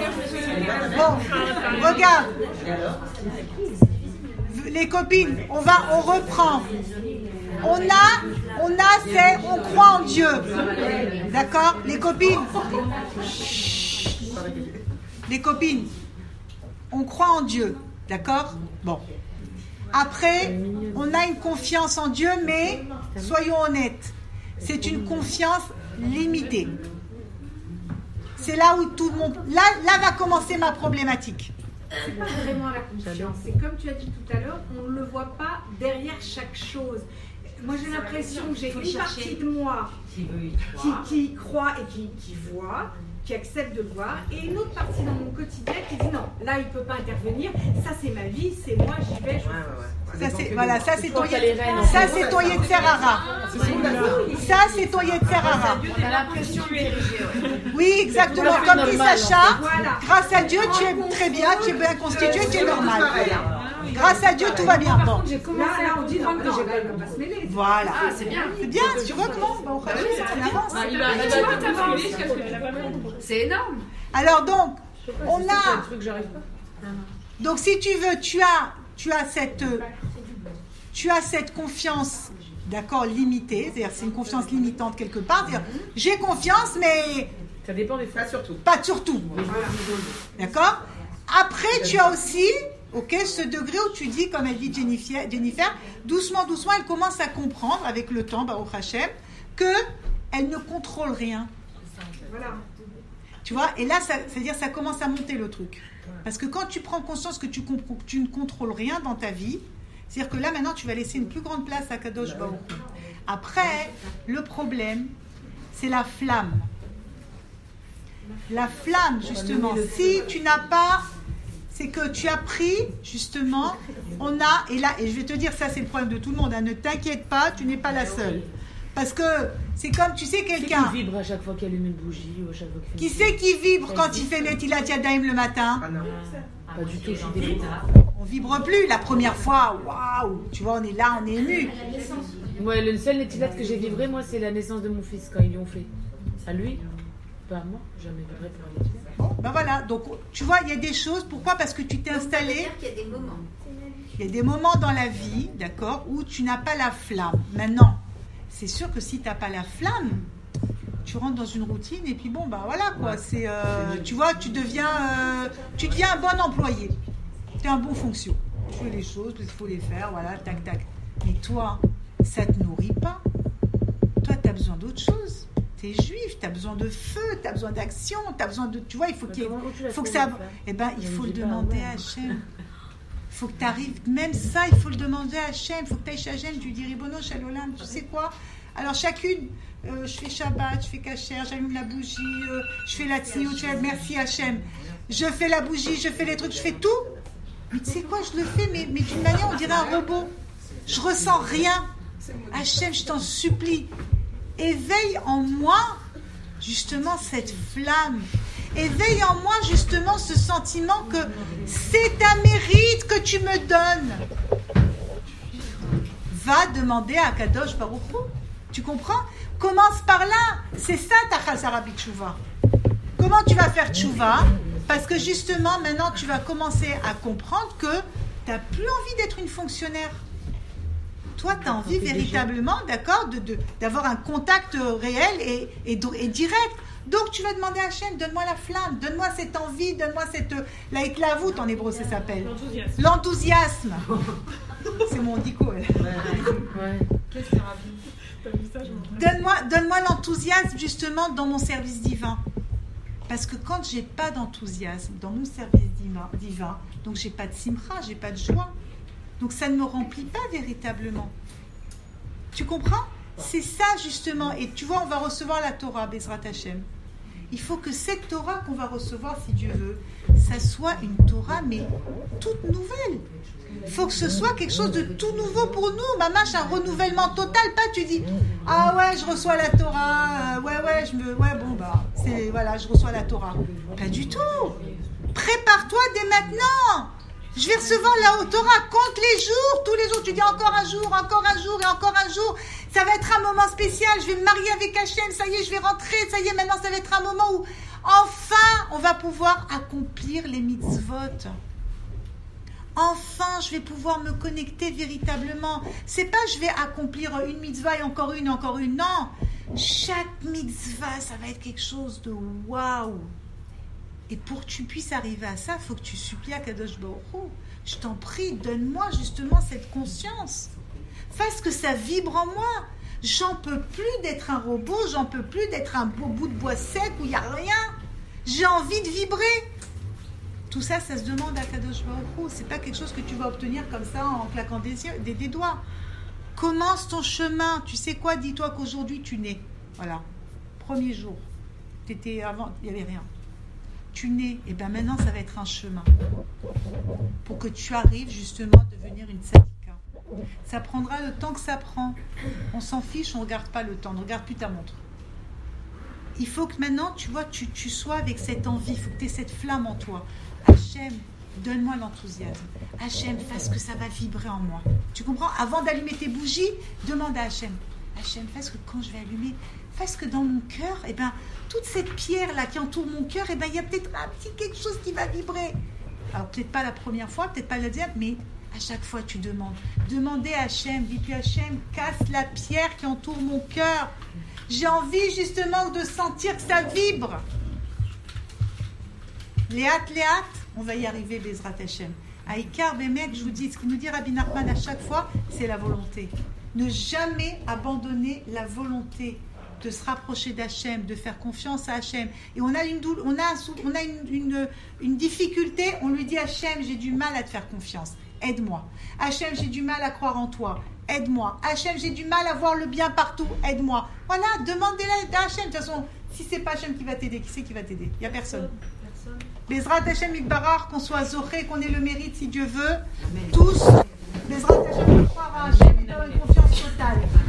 Bon, regarde. Les copines, on reprend. On croit en Dieu. D'accord? Les copines, on croit en Dieu. D'accord? Bon. Après, on a une confiance en Dieu, mais soyons honnêtes, c'est une confiance limitée. C'est là où tout le monde... Là va commencer ma problématique. C'est pas vraiment la confiance. C'est comme tu as dit tout à l'heure, on ne le voit pas derrière chaque chose. Moi, j'ai l'impression que j'ai une partie de moi qui croit et qui voit, qui accepte de le voir, et une autre partie dans mon quotidien qui dit non, là il ne peut pas intervenir, ça c'est ma vie, c'est moi, j'y vais, ça c'est ton Yetzer Hara. Ça c'est ton Yetzer Hara. Oui, exactement. Comme dit Sacha, grâce à Dieu, tu es très bien, tu es bien constitué, tu es normal. Grâce à Dieu, tout va bien. Bon. Là, on dit non, que j'ai pas se mêler. Voilà. C'est bien. C'est bien, tu vois comment c'est énorme. Alors donc, on a... Donc si tu veux, tu as cette confiance, d'accord, limitée. C'est-à-dire c'est une confiance limitante quelque part. C'est-à-dire, j'ai confiance, mais... Ça dépend des fois. Pas surtout. D'accord. Après, tu as aussi... Ok, ce degré où tu dis, comme elle dit Jennifer, doucement, elle commence à comprendre avec le temps, Baruch Hashem, qu'elle ne contrôle rien. Voilà. Tu vois, et là, c'est-à-dire ça commence à monter le truc. Parce que quand tu prends conscience que tu ne contrôles rien dans ta vie, c'est-à-dire que là, maintenant, tu vas laisser une plus grande place à Kadosh Baruch Hu. Après, le problème, c'est la flamme. La flamme, justement. Si tu n'as pas... C'est que tu as pris, justement, et je vais te dire, ça c'est le problème de tout le monde, hein, ne t'inquiète pas, tu n'es pas la seule. Parce que c'est comme, tu sais, quelqu'un... Qui vibre à chaque fois qu'il allume une bougie ou à chaque fois qu'il fait... Qui c'est qui vibre quand il fait Netilat Yadayim le matin? Pas du tout, je suis on vibre plus. La première fois, waouh, tu vois, on est là, on est ému. Ouais, le seul Netilat que j'ai vibré, moi, c'est la naissance de mon fils, quand ils l'ont fait. À lui, pas à moi, jamais vibré pour un Netilat. Bon, ben voilà, donc tu vois, il y a des choses, pourquoi? Parce que tu t'es installé. Ça veut dire qu'il y a des moments. Il y a des moments dans la vie, d'accord, où tu n'as pas la flamme. Maintenant, c'est sûr que si tu n'as pas la flamme, tu rentres dans une routine et puis bon, bah voilà quoi, c'est, tu vois, tu deviens un bon employé. Tu es un bon fonction. Tu fais les choses, il faut les faire, voilà, tac, tac. Mais toi, ça ne te nourrit pas. Toi, tu as besoin d'autre chose. Tu es juif, tu as besoin de feu, tu as besoin d'action, tu as besoin de... Tu vois, il faut que ça... Eh bien, il faut le demander à Hachem. Il faut que tu arrives, même ça, il faut le demander à Hachem. Il faut que tu ailles chez Hachem, tu dis Ribono Shalom, tu sais quoi? Alors chacune, je fais Shabbat, je fais Kasher, j'allume la bougie, je fais la tziout, merci Hachem. Je fais la bougie, je fais les trucs, je fais tout. Mais tu sais quoi, je le fais, mais d'une manière, on dirait un robot. Je ressens rien. Hachem, je t'en supplie, éveille en moi justement cette flamme. Éveille en moi justement ce sentiment que c'est un mérite que tu me donnes. Va demander à Kadosh Baruch Hu. Tu comprends? Commence par là. C'est ça ta Chazara B'Tshuvah. Comment tu vas faire Tshuvah? Parce que justement maintenant tu vas commencer à comprendre que tu n'as plus envie d'être une fonctionnaire. Toi, tu as envie véritablement, d'accord, d'avoir un contact réel et direct. Donc, tu vas demander à Hachem, donne-moi la flamme, donne-moi cette envie, donne-moi cette... La hitlavut, en hébreu, ça s'appelle. L'enthousiasme. C'est mon dico, elle. Qu'est-ce que donne-moi l'enthousiasme, justement, dans mon service divin. Parce que quand j'ai pas d'enthousiasme dans mon service divin, donc j'ai pas de simcha, j'ai pas de joie. Donc ça ne me remplit pas véritablement. Tu comprends? C'est ça justement. Et tu vois, on va recevoir la Torah, Bezrat Hashem. Il faut que cette Torah qu'on va recevoir, si Dieu veut, ça soit une Torah, mais toute nouvelle. Il faut que ce soit quelque chose de tout nouveau pour nous. Mamache, un renouvellement total. Pas tu dis, ah ouais, je reçois la Torah. Je reçois la Torah. Pas du tout. Prépare-toi dès maintenant. Je vais recevoir la Torah, compte les jours, tous les jours, tu dis encore un jour et encore un jour, ça va être un moment spécial, je vais me marier avec Hachem, ça y est, je vais rentrer, ça y est, maintenant ça va être un moment où, enfin, on va pouvoir accomplir les mitzvot. Enfin, je vais pouvoir me connecter véritablement. C'est pas je vais accomplir une mitzvah et encore une, non. Chaque mitzvah, ça va être quelque chose de waouh. Et pour que tu puisses arriver à ça, il faut que tu supplies à Kadosh Baruch Hu. Je t'en prie, donne-moi justement cette conscience. Fasse que ça vibre en moi. J'en peux plus d'être un robot, j'en peux plus d'être un beau bout de bois sec où il n'y a rien. J'ai envie de vibrer. Tout ça, ça se demande à Kadosh Baruch Hu. C'est pas quelque chose que tu vas obtenir comme ça en claquant des doigts. Commence ton chemin. Tu sais quoi? Dis-toi qu'aujourd'hui tu nais. Voilà. Premier jour. T'étais avant, il n'y avait rien. Tu nais, et bien maintenant ça va être un chemin pour que tu arrives justement à devenir une tzadika. Ça prendra le temps que ça prend. On s'en fiche, on ne regarde pas le temps, ne regarde plus ta montre. Il faut que maintenant, tu vois, tu sois avec cette envie, il faut que tu aies cette flamme en toi. Hachem, donne-moi l'enthousiasme. Hachem, fasse que ça va vibrer en moi. Tu comprends? Avant d'allumer tes bougies, demande à Hachem. Hachem, fasse que quand je vais allumer, fasse que dans mon cœur, eh ben, toute cette pierre-là qui entoure mon cœur, eh ben, il y a peut-être un petit quelque chose qui va vibrer. Alors, peut-être pas la première fois, peut-être pas la deuxième, mais à chaque fois, tu demandes. Demandez à Hachem, dis-lui Hachem, casse la pierre qui entoure mon cœur. J'ai envie, justement, de sentir que ça vibre. Léat, on va y arriver, Bezrat Hachem. Aïkar, Bémet, je vous dis, ce que nous dit Rabbi Nachman à chaque fois, c'est la volonté. Ne jamais abandonner la volonté de se rapprocher d'Hachem, de faire confiance à Hachem. Et on a une difficulté, on lui dit Hachem, j'ai du mal à te faire confiance, aide-moi. Hachem, j'ai du mal à croire en toi, aide-moi. Hachem, j'ai du mal à voir le bien partout, aide-moi. Voilà, demandez-le à Hachem. De toute façon, si c'est pas Hachem qui va t'aider, qui c'est qui va t'aider? Il n'y a personne. Bezrat Hachem Ikbarar, qu'on soit zoré, qu'on ait le mérite si Dieu veut, tous. Bezrat Hachem, croire à Hachem et dans une confiance totale.